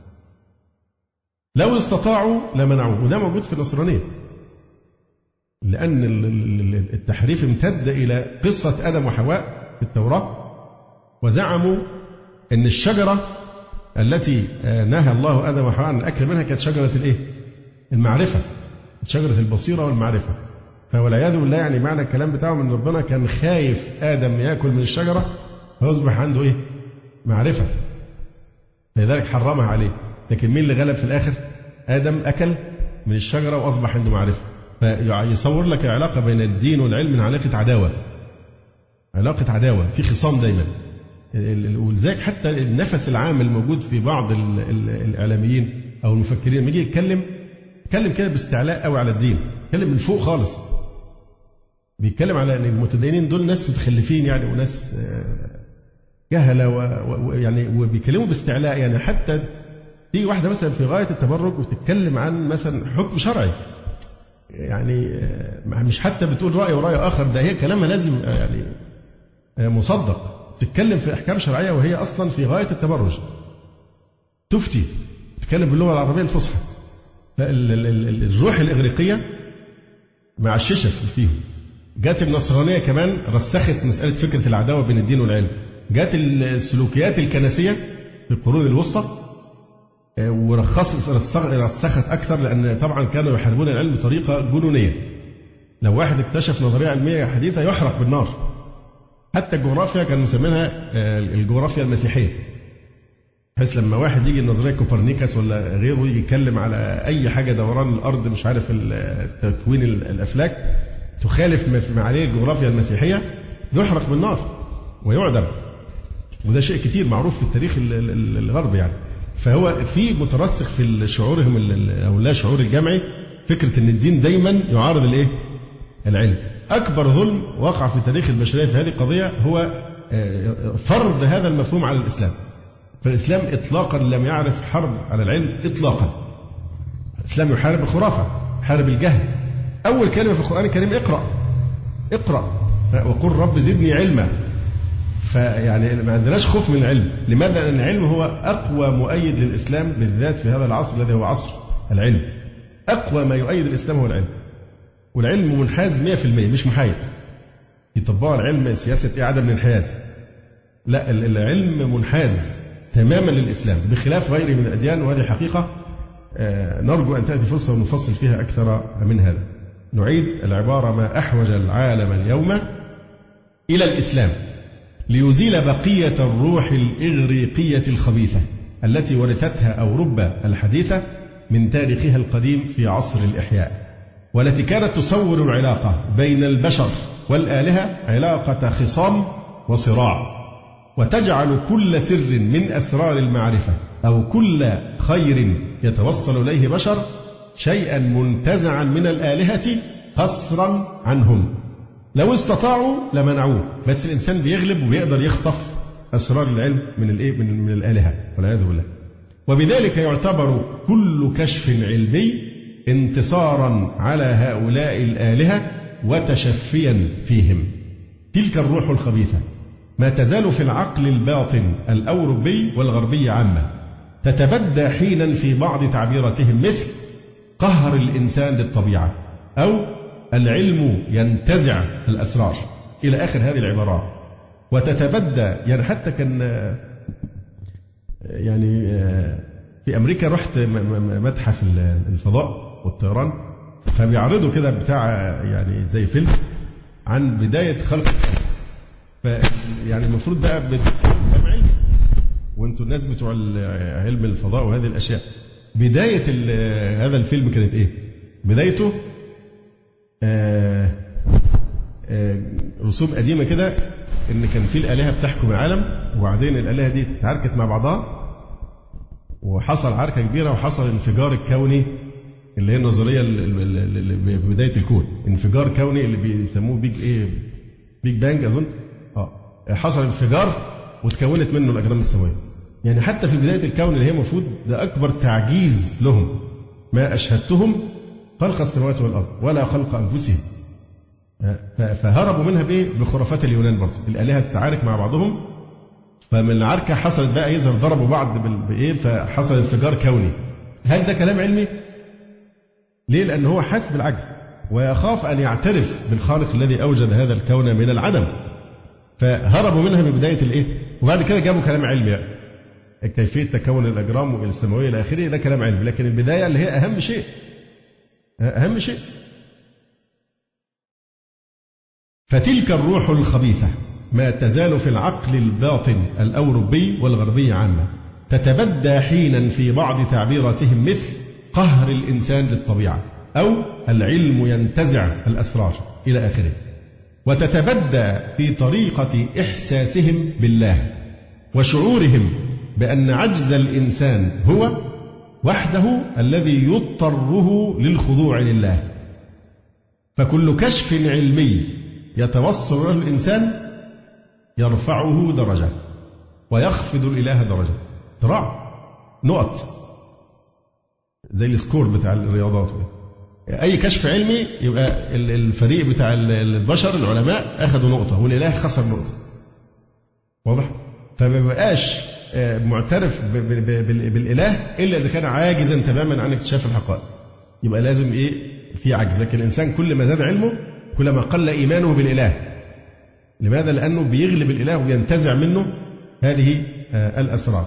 لو استطاعوا لمنعوه، وده موجود في النصرانية، لأن التحريف امتد إلى قصة آدم وحواء في التوراة، وزعموا أن الشجرة التي نهى الله آدم وحواء عن الأكل منها كانت شجرة الإيه؟ المعرفة، شجرة البصيرة والمعرفة. فوالعياذ بالله يعني معنى الكلام بتاعهم أن ربنا كان خايف آدم يأكل من الشجرة فيصبح عنده إيه؟ معرفة، لذلك حرمها عليه. لكن مين اللي غلب في الآخر؟ آدم أكل من الشجرة وأصبح عنده معرفة. فيصور لك علاقة بين الدين والعلم من علاقة عداوة، في خصام دايما. ولذلك حتى النفس العام الموجود في بعض الإعلاميين أو المفكرين لما يجي يتكلم كده باستعلاء قوي على الدين، يتكلم من فوق خالص، بيتكلم على ان المتدينين دول ناس متخلفين يعني وناس جهله ويعني وبيكلموا باستعلاء. يعني حتى تيجي واحده مثلا في غايه التبرج وتتكلم عن مثلا حكم شرعي، يعني مش حتى بتقول راي وراي اخر، ده هي كلامها لازم يعني مصدق. تتكلم في احكام شرعيه وهي اصلا في غايه التبرج، تفتي تتكلم باللغه العربيه الفصحى. الروح الإغريقية معششة فيهم. جات النصرانية كمان رسخت مسألة فكرة العداوة بين الدين والعلم. جات السلوكيات الكنسية في القرون الوسطى ورسخت أكثر، لأن طبعا كانوا يحاربون العلم بطريقة جنونية. لو واحد اكتشف نظرية علمية حديثة يحرق بالنار. حتى الجغرافيا كانوا مسمينها الجغرافيا المسيحية، بحيث لما واحد يجي النظرية كوبرنيكوس ولا غيره يجي يتكلم على أي حاجة دوران الأرض مش عارف تكوين الأفلاك تخالف ما عليه الجغرافيا المسيحية، يحرق بالنار ويعدم. وده شيء كتير معروف في التاريخ الغربي يعني. فهو في مترسخ في شعورهم أو لا شعور الجمعي فكرة أن الدين دايما يعارض الإيه؟ العلم. أكبر ظلم وقع في تاريخ البشرية في هذه القضية هو فرض هذا المفهوم على الإسلام. فالإسلام إطلاقا لم يعرف حرب على العلم إطلاقا. الإسلام يحارب الخرافة، يحارب الجهل. أول كلمة في القرآن الكريم اقرأ وقل رب زدني علما. فيعني ما عندناش خوف من العلم. لماذا؟ لأن العلم هو أقوى مؤيد للإسلام بالذات في هذا العصر الذي هو عصر العلم. أقوى ما يؤيد الإسلام هو العلم. والعلم منحاز 100%، مش محايد. يطبقوا العلم سياسة عدم الانحياز. لا، العلم منحاز تماما للإسلام بخلاف غيره من الأديان، وهذه حقيقة نرجو أن تأتي فرصة ونفصل فيها أكثر من هذا. نعيد العبارة: ما أحوج العالم اليوم إلى الإسلام ليزيل بقية الروح الإغريقية الخبيثة التي ورثتها أوروبا الحديثة من تاريخها القديم في عصر الإحياء، والتي كانت تصور العلاقة بين البشر والآلهة علاقة خصام وصراع، وتجعل كل سر من أسرار المعرفة أو كل خير يتوصل إليه بشر شيئا منتزعا من الآلهة قسرا عنهم. لو استطاعوا لمنعوه، بس الإنسان بيغلب وبيقدر يخطف أسرار العلم من الآلهة والعياذ بالله. وبذلك يعتبر كل كشف علمي انتصارا على هؤلاء الآلهة وتشفيا فيهم. تلك الروح الخبيثة ما تزال في العقل الباطن الأوروبي والغربي عامة، تتبدى حينا في بعض تعبيراتهم مثل قهر الإنسان للطبيعة، أو العلم ينتزع الأسرار، إلى آخر هذه العبارات. وتتبدى يعني حتى كان يعني في أمريكا رحت متحف الفضاء والطيران، فبيعرضوا كده بتاع يعني زي فيلم عن بداية خلق يعني المفروض بقى بكلام علمي، وانتوا الناس بتوع علم الفضاء وهذه الأشياء. بداية هذا الفيلم كانت إيه؟ بدايته رسوم قديمة كده إن كان في الآلهة بتحكم العالم، وبعدين الآلهة دي اتعاركت مع بعضها وحصل عركة كبيرة وحصل انفجار الكوني اللي هي النظرية بداية الكون، انفجار كوني اللي بيسموه بيج بانج أظن. حصل انفجار وتكونت منه الأجرام السماوية. يعني حتى في بداية الكون اللي هي المفروض ده أكبر تعجيز لهم، ما أشهدتهم خلق السماوات والأرض ولا خلق أنفسهم. فهربوا منها بإيه؟ بخرافات اليونان برضه، الآلهة تتعارك مع بعضهم، فمن العركة حصلت بقى يظهر ضربوا بعض بإيه، فحصل انفجار كوني. هل ده كلام علمي؟ ليه؟ لأن هو حاسس بالعجز ويخاف أن يعترف بالخالق الذي أوجد هذا الكون من العدم، فهربوا منها ببداية الإيه؟ وبعد كده جابوا كلام علمي بقى، كيفية تكون الأجرام السماوية إلى آخره، ده كلام علمي. لكن البداية اللي هي أهم شيء، أهم شيء. فتلك الروح الخبيثة ما تزال في العقل الباطن الأوروبي والغربي عامة، تتبدى حينا في بعض تعبيراتهم مثل قهر الإنسان للطبيعة، أو العلم ينتزع الأسرار، إلى آخره. وتتبدى في طريقة إحساسهم بالله وشعورهم بأن عجز الإنسان هو وحده الذي يضطره للخضوع لله. فكل كشف علمي يتوصل له الإنسان يرفعه درجة ويخفض الإله درجة. اختراع نقط زي السكور بتاع الرياضات. أي كشف علمي يبقى الفريق بتاع البشر العلماء أخذوا نقطة والإله خسر نقطة. واضح؟ فما بقاش معترف بالإله إلا إذا كان عاجزا تماما عن اكتشاف الحقائق. يبقى لازم إيه؟ في عجز. لكن الإنسان كل ما زاد علمه كلما قل إيمانه بالإله. لماذا؟ لأنه بيغلب الإله وينتزع منه هذه الأسرار.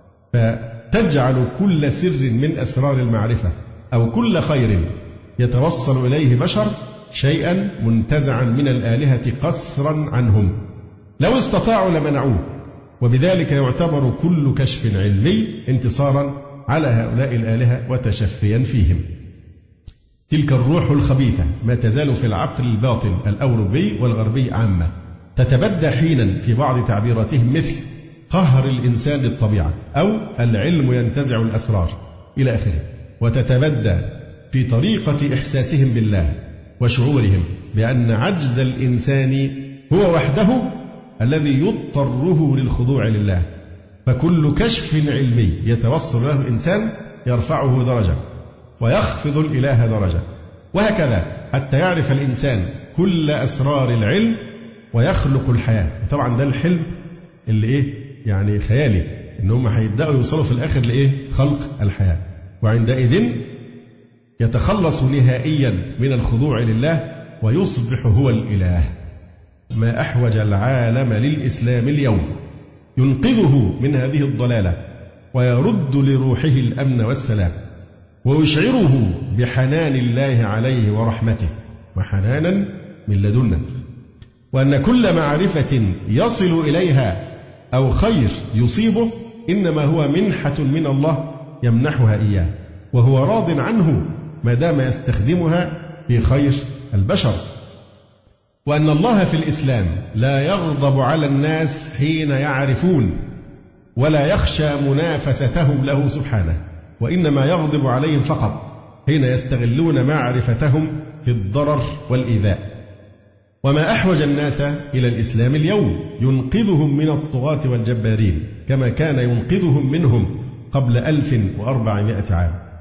فتجعل كل سر من أسرار المعرفة أو كل خير يتوصل إليه بشر شيئا منتزعا من الآلهة قسرا عنهم، لو استطاعوا لمنعوه. وبذلك يعتبر كل كشف علمي انتصارا على هؤلاء الآلهة وتشفيا فيهم. تلك الروح الخبيثة ما تزال في العقل الباطن الأوروبي والغربي عامة، تتبدى حينا في بعض تعبيراتهم مثل قهر الإنسان للطبيعة، أو العلم ينتزع الأسرار، إلى آخره. وتتبدى في طريقة إحساسهم بالله وشعورهم بأن عجز الإنسان هو وحده الذي يضطره للخضوع لله. فكل كشف علمي يتوصل له الإنسان يرفعه درجة ويخفض الإله درجة، وهكذا حتى يعرف الإنسان كل أسرار العلم ويخلق الحياة. طبعا ده الحلم اللي إيه يعني خيالي، إنهم هيبدأوا يوصلوا في الآخر لإيه؟ خلق الحياة. وعندئذ يتخلص نهائيا من الخضوع لله ويصبح هو الإله. ما أحوج العالم للإسلام اليوم، ينقذه من هذه الضلالة ويرد لروحه الأمن والسلام، ويشعره بحنان الله عليه ورحمته، وحنانا من لدنا، وأن كل معرفة يصل إليها أو خير يصيبه إنما هو منحة من الله يمنحها إياه، وهو راض عنه ما دام يستخدمها في خير البشر. وأن الله في الإسلام لا يغضب على الناس حين يعرفون ولا يخشى منافستهم له سبحانه، وإنما يغضب عليهم فقط حين يستغلون معرفتهم في الضرر والإيذاء. وما أحوج الناس إلى الإسلام اليوم، ينقذهم من الطغاة والجبارين كما كان ينقذهم منهم قبل 1400 عام.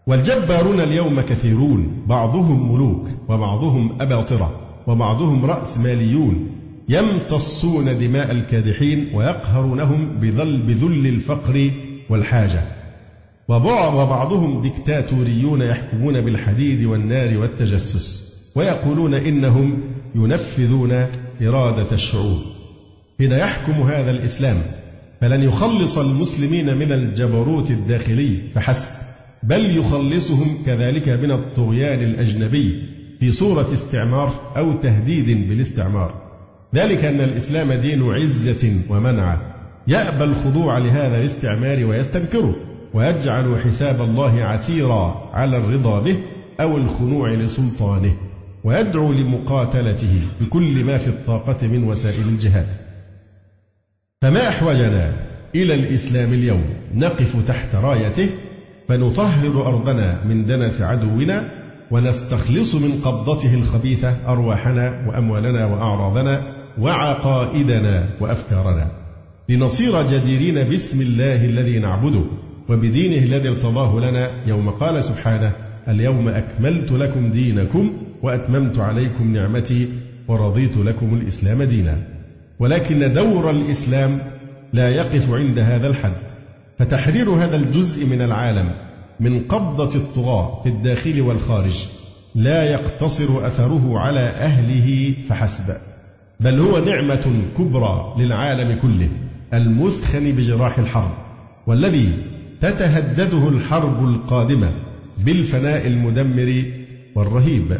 والجبارون اليوم كثيرون، بعضهم ملوك وبعضهم أباطرة وبعضهم رأس ماليون، يمتصون دماء الكادحين ويقهرونهم بذل الفقر والحاجة. وبعضهم ديكتاتوريون يحكمون بالحديد والنار والتجسس، ويقولون إنهم ينفذون إرادة الشعوب. حين يحكم هذا الإسلام فلن يخلص المسلمين من الجبروت الداخلي فحسب، بل يخلصهم كذلك من الطغيان الأجنبي في صورة استعمار أو تهديد بالاستعمار. ذلك أن الإسلام دين عزة ومنعة، يأبى الخضوع لهذا الاستعمار ويستنكره، ويجعل حساب الله عسيرا على الرضا به أو الخنوع لسلطانه، ويدعو لمقاتلته بكل ما في الطاقة من وسائل الجهاد. فما أحوجنا إلى الإسلام اليوم نقف تحت رايته فنطهر أرضنا من دنس عدونا، ونستخلص من قبضته الخبيثة أرواحنا وأموالنا وأعراضنا وعقائدنا وأفكارنا، لنصير جديرين باسم الله الذي نعبده وبدينه الذي ارتضاه لنا، يوم قال سبحانه: اليوم أكملت لكم دينكم وأتممت عليكم نعمتي ورضيت لكم الإسلام دينا. ولكن دور الإسلام لا يقف عند هذا الحد، فتحرير هذا الجزء من العالم من قبضة الطغاة في الداخل والخارج لا يقتصر أثره على أهله فحسب، بل هو نعمة كبرى للعالم كله المثخن بجراح الحرب، والذي تتهدده الحرب القادمة بالفناء المدمر والرهيب.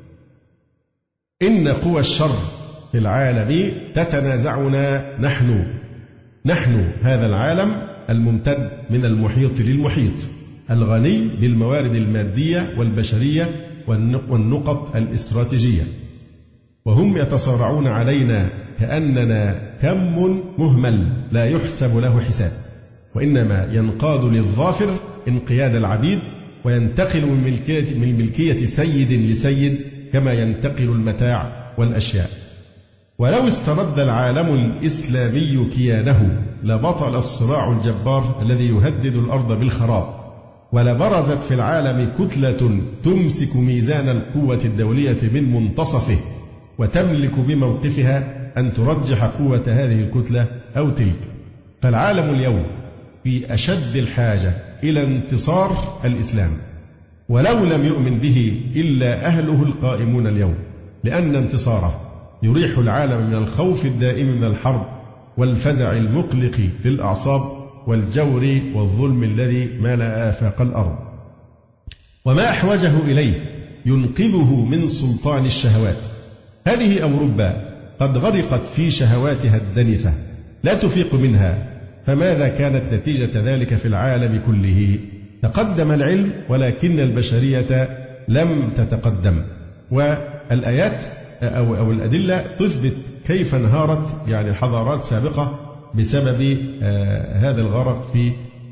إن قوى الشر في العالم تتنازعنا نحن هذا العالم الممتد من المحيط للمحيط، الغني بالموارد المادية والبشرية والنقط الاستراتيجية، وهم يتصارعون علينا كأننا كم مهمل لا يحسب له حساب، وإنما ينقاد للظافر انقياد العبيد، وينتقل من ملكية سيد لسيد كما ينتقل المتاع والأشياء. ولو استرد العالم الإسلامي كيانه لبطل الصراع الجبار الذي يهدد الأرض بالخراب، ولبرزت في العالم كتلة تمسك ميزان القوة الدولية من منتصفه، وتملك بموقفها أن ترجح قوة هذه الكتلة أو تلك. فالعالم اليوم في أشد الحاجة إلى انتصار الإسلام، ولو لم يؤمن به إلا أهله القائمون اليوم، لأن انتصاره يريح العالم من الخوف الدائم من الحرب والفزع المقلق للأعصاب والجور والظلم الذي ملأ آفاق الأرض. وما أحوجه إليه ينقذه من سلطان الشهوات. هذه أوروبا قد غرقت في شهواتها الدنسة لا تفيق منها، فماذا كانت نتيجة ذلك في العالم كله؟ تقدم العلم ولكن البشرية لم تتقدم، والآيات أو الأدلة تثبت كيف انهارت حضارات سابقة بسبب هذا الغرق في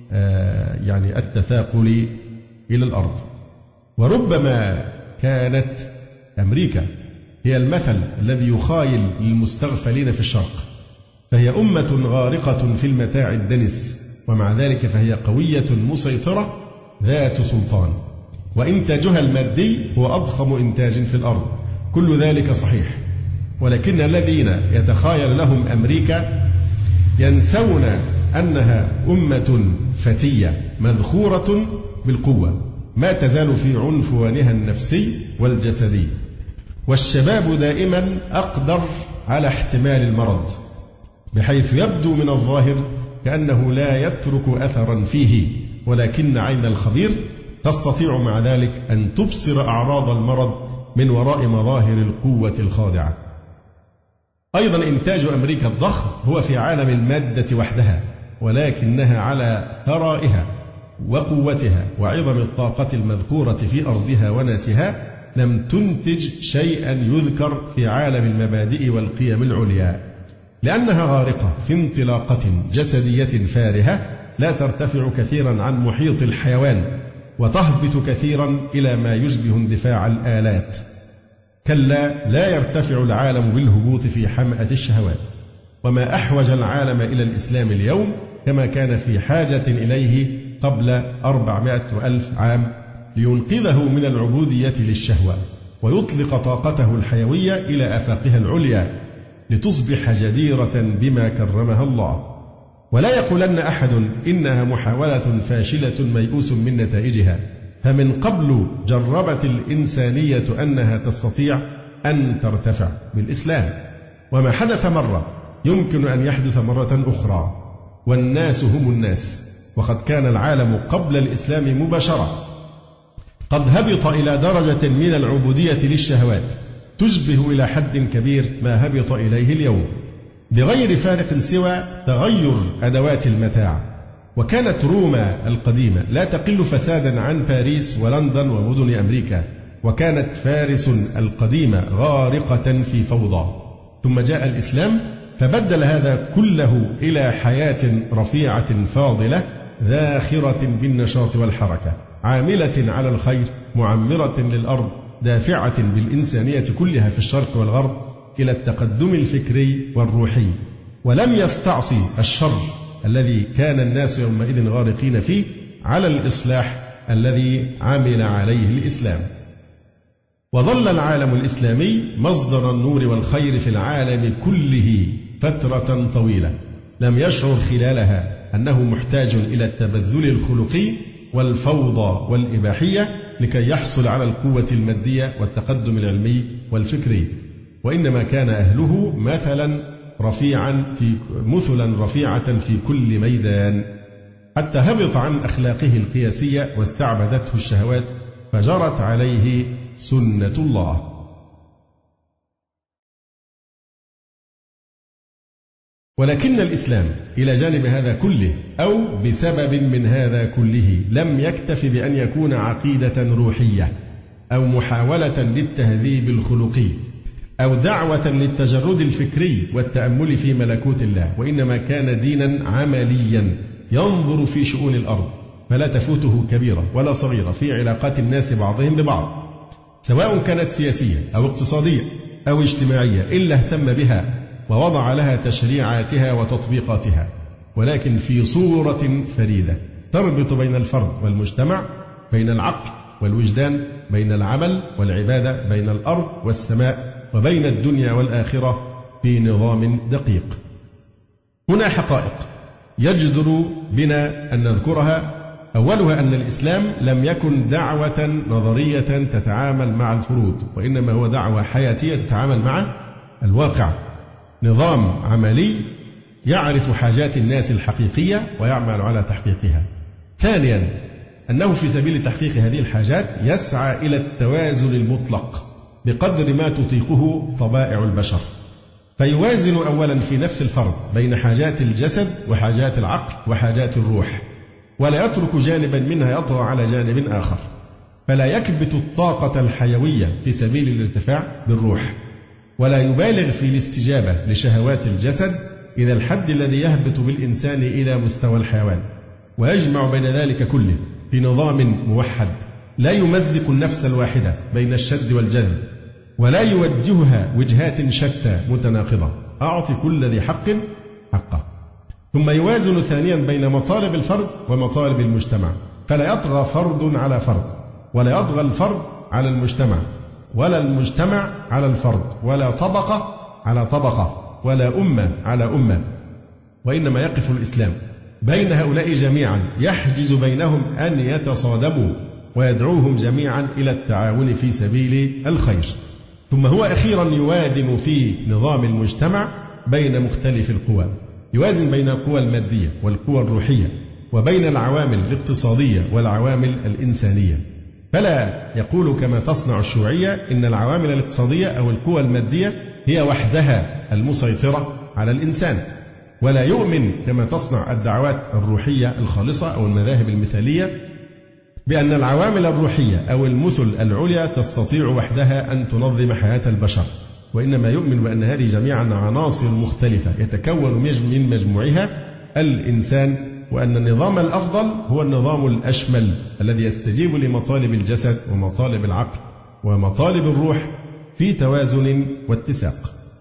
التثاقل إلى الأرض. وربما كانت أمريكا هي المثل الذي يخايل للمستغفلين في الشرق، فهي أمة غارقة في المتاع الدنس، ومع ذلك فهي قوية مسيطرة ذات سلطان، وإنتاجها المادي هو أضخم إنتاج في الأرض. كل ذلك صحيح، ولكن الذين يتخايل لهم أمريكا ينسون أنها أمة فتية مذخورة بالقوة، ما تزال في عنفوانها النفسي والجسدي، والشباب دائما أقدر على احتمال المرض، بحيث يبدو من الظاهر كأنه لا يترك أثرا فيه، ولكن عين الخبير تستطيع مع ذلك أن تبصر أعراض المرض من وراء مظاهر القوة الخاضعة. أيضا إنتاج أمريكا الضخم هو في عالم المادة وحدها، ولكنها على ثرائها وقوتها وعظم الطاقة المذكورة في أرضها وناسها لم تنتج شيئا يذكر في عالم المبادئ والقيم العليا، لأنها غارقة في انطلاقة جسدية فارهة لا ترتفع كثيرا عن محيط الحيوان، وتهبط كثيرا إلى ما يشبه اندفاع الآلات. كلا، لا يرتفع العالم بالهبوط في حمأة الشهوات. وما أحوج العالم إلى الإسلام اليوم كما كان في حاجة إليه قبل 400,000 عام لينقذه من العبودية للشهوة ويطلق طاقته الحيوية إلى آفاقها العليا لتصبح جديرة بما كرمها الله. ولا يقولن أحد إنها محاولة فاشلة ميؤوس من نتائجها، فمن قبل جربت الإنسانية أنها تستطيع أن ترتفع بالإسلام، وما حدث مرة يمكن أن يحدث مرة أخرى، والناس هم الناس. وقد كان العالم قبل الإسلام مباشرة قد هبط إلى درجة من العبودية للشهوات تشبه إلى حد كبير ما هبط إليه اليوم، بغير فارق سوى تغير أدوات المتاع. وكانت روما القديمة لا تقل فسادا عن باريس ولندن ومدن أمريكا، وكانت فارس القديمة غارقة في فوضى. ثم جاء الإسلام فبدل هذا كله إلى حياة رفيعة فاضلة ذاخرة بالنشاط والحركة، عاملة على الخير، معمرة للأرض، دافعة بالإنسانية كلها في الشرق والغرب إلى التقدم الفكري والروحي. ولم يستعصي الشر الذي كان الناس يومئذ غارقين فيه على الإصلاح الذي عمل عليه الإسلام. وظل العالم الإسلامي مصدر النور والخير في العالم كله فترة طويلة، لم يشعر خلالها أنه محتاج إلى التبذل الخلقي والفوضى والإباحية لكي يحصل على القوة المادية والتقدم العلمي والفكري، وإنما كان أهله مثلا رفيعة في كل ميدان، حتى هبط عن أخلاقه القياسية واستعبدته الشهوات فجرت عليه سنة الله. ولكن الإسلام إلى جانب هذا كله أو بسبب من هذا كله لم يكتف بأن يكون عقيدة روحية أو محاولة للتهذيب الخلقي أو دعوة للتجرد الفكري والتأمل في ملكوت الله، وإنما كان دينا عمليا ينظر في شؤون الأرض فلا تفوته كبيرة ولا صغيرة في علاقات الناس بعضهم ببعض، سواء كانت سياسية أو اقتصادية أو اجتماعية، إلا اهتم بها ووضع لها تشريعاتها وتطبيقاتها، ولكن في صورة فريدة تربط بين الفرد والمجتمع، بين العقل والوجدان، بين العمل والعبادة، بين الأرض والسماء، وبين الدنيا والآخرة في نظام دقيق. هنا حقائق يجدر بنا أن نذكرها. أولها أن الإسلام لم يكن دعوة نظرية تتعامل مع الفروض، وإنما هو دعوة حياتية تتعامل مع الواقع، نظام عملي يعرف حاجات الناس الحقيقية ويعمل على تحقيقها. ثانيا أنه في سبيل تحقيق هذه الحاجات يسعى إلى التوازن المطلق بقدر ما تطيقه طبائع البشر، فيوازن أولا في نفس الفرد بين حاجات الجسد وحاجات العقل وحاجات الروح، ولا يترك جانبا منها يطغى على جانب آخر، فلا يكبت الطاقة الحيوية في سبيل الارتفاع بالروح، ولا يبالغ في الاستجابة لشهوات الجسد إلى الحد الذي يهبط بالإنسان إلى مستوى الحيوان، ويجمع بين ذلك كله في نظام موحد لا يمزق النفس الواحدة بين الشد والجذب، ولا يوجهها وجهات شتى متناقضة، أعطي كل ذي حق حقه. ثم يوازن ثانيا بين مطالب الفرد ومطالب المجتمع، فلا يطغى فرد على فرد، ولا يطغى الفرد على المجتمع، ولا المجتمع على الفرد، ولا طبقة على طبقة، ولا أمة على أمة، وإنما يقف الإسلام بين هؤلاء جميعا، يحجز بينهم أن يتصادموا ويدعوهم جميعا إلى التعاون في سبيل الخير. ثم هو أخيرا يوازن في نظام المجتمع بين مختلف القوى، يوازن بين القوى المادية والقوى الروحية، وبين العوامل الاقتصادية والعوامل الإنسانية، فلا يقول كما تصنع الشيوعية إن العوامل الاقتصادية أو القوى المادية هي وحدها المسيطرة على الإنسان، ولا يؤمن كما تصنع الدعوات الروحية الخالصة أو المذاهب المثالية بأن العوامل الروحية أو المثل العليا تستطيع وحدها أن تنظم حياة البشر، وإنما يؤمن بأن هذه جميعا عناصر مختلفة يتكون من مجموعها الإنسان، وأن النظام الأفضل هو النظام الأشمل الذي يستجيب لمطالب الجسد ومطالب العقل ومطالب الروح في توازن واتساق.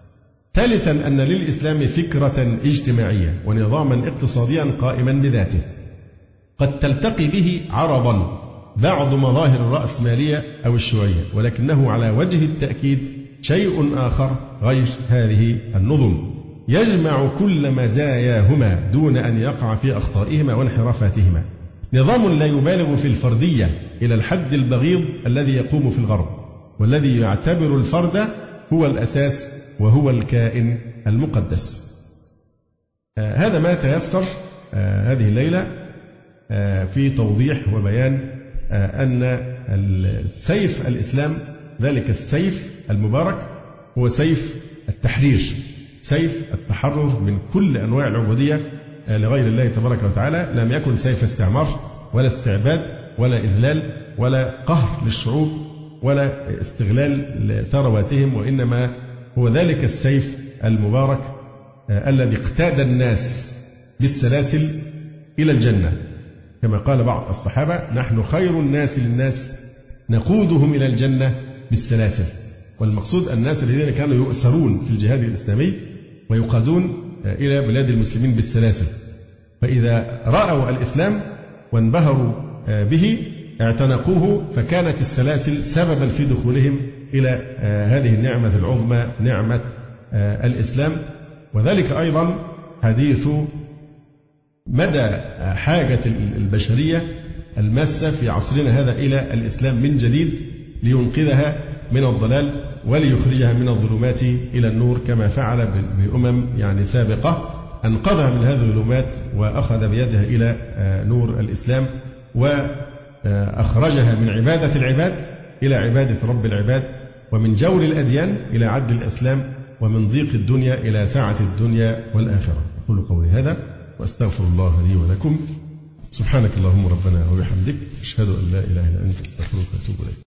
ثالثا أن للإسلام فكرة اجتماعية ونظاما اقتصاديا قائما بذاته، قد تلتقي به عرضا بعض مظاهر الرأسمالية أو الشيوعية، ولكنه على وجه التأكيد شيء آخر غير هذه النظم، يجمع كل مزاياهما دون أن يقع في أخطائهما وانحرافاتهما. نظام لا يبالغ في الفردية إلى الحد البغيض الذي يقوم في الغرب، والذي يعتبر الفرد هو الأساس وهو الكائن المقدس. هذا ما تيسر هذه الليلة في توضيح وبيان أن السيف الإسلام، ذلك السيف المبارك، هو سيف التحرير، سيف التحرر من كل أنواع العبودية لغير الله تبارك وتعالى. لم يكن سيف استعمار ولا استعباد ولا إذلال ولا قهر للشعوب ولا استغلال ثرواتهم، وإنما هو ذلك السيف المبارك الذي اقتاد الناس بالسلاسل إلى الجنة، كما قال بعض الصحابة: نحن خير الناس للناس نقودهم إلى الجنة بالسلاسل. والمقصود الناس الذين كانوا يؤسرون في الجهاد الإسلامي ويقادون إلى بلاد المسلمين بالسلاسل، فإذا رأوا الإسلام وانبهروا به اعتنقوه، فكانت السلاسل سببا في دخولهم إلى هذه النعمة العظمى، نعمة الإسلام. وذلك أيضا حديث مدى حاجة البشرية الماسة في عصرنا هذا إلى الإسلام من جديد، لينقذها من الضلال وليخرجها من الظلمات إلى النور، كما فعل بأمم سابقة، أنقذها من هذه الظلمات وأخذ بيدها إلى نور الإسلام، وأخرجها من عبادة العباد إلى عبادة رب العباد، ومن جور الأديان إلى عدل الإسلام، ومن ضيق الدنيا إلى سعة الدنيا والآخرة. أقول قولي هذا وأستغفر الله لي ولكم. سبحانك اللهم ربنا وبحمدك، أشهد أن لا إله إلا أنت، أستغفرك وأتوب إليك.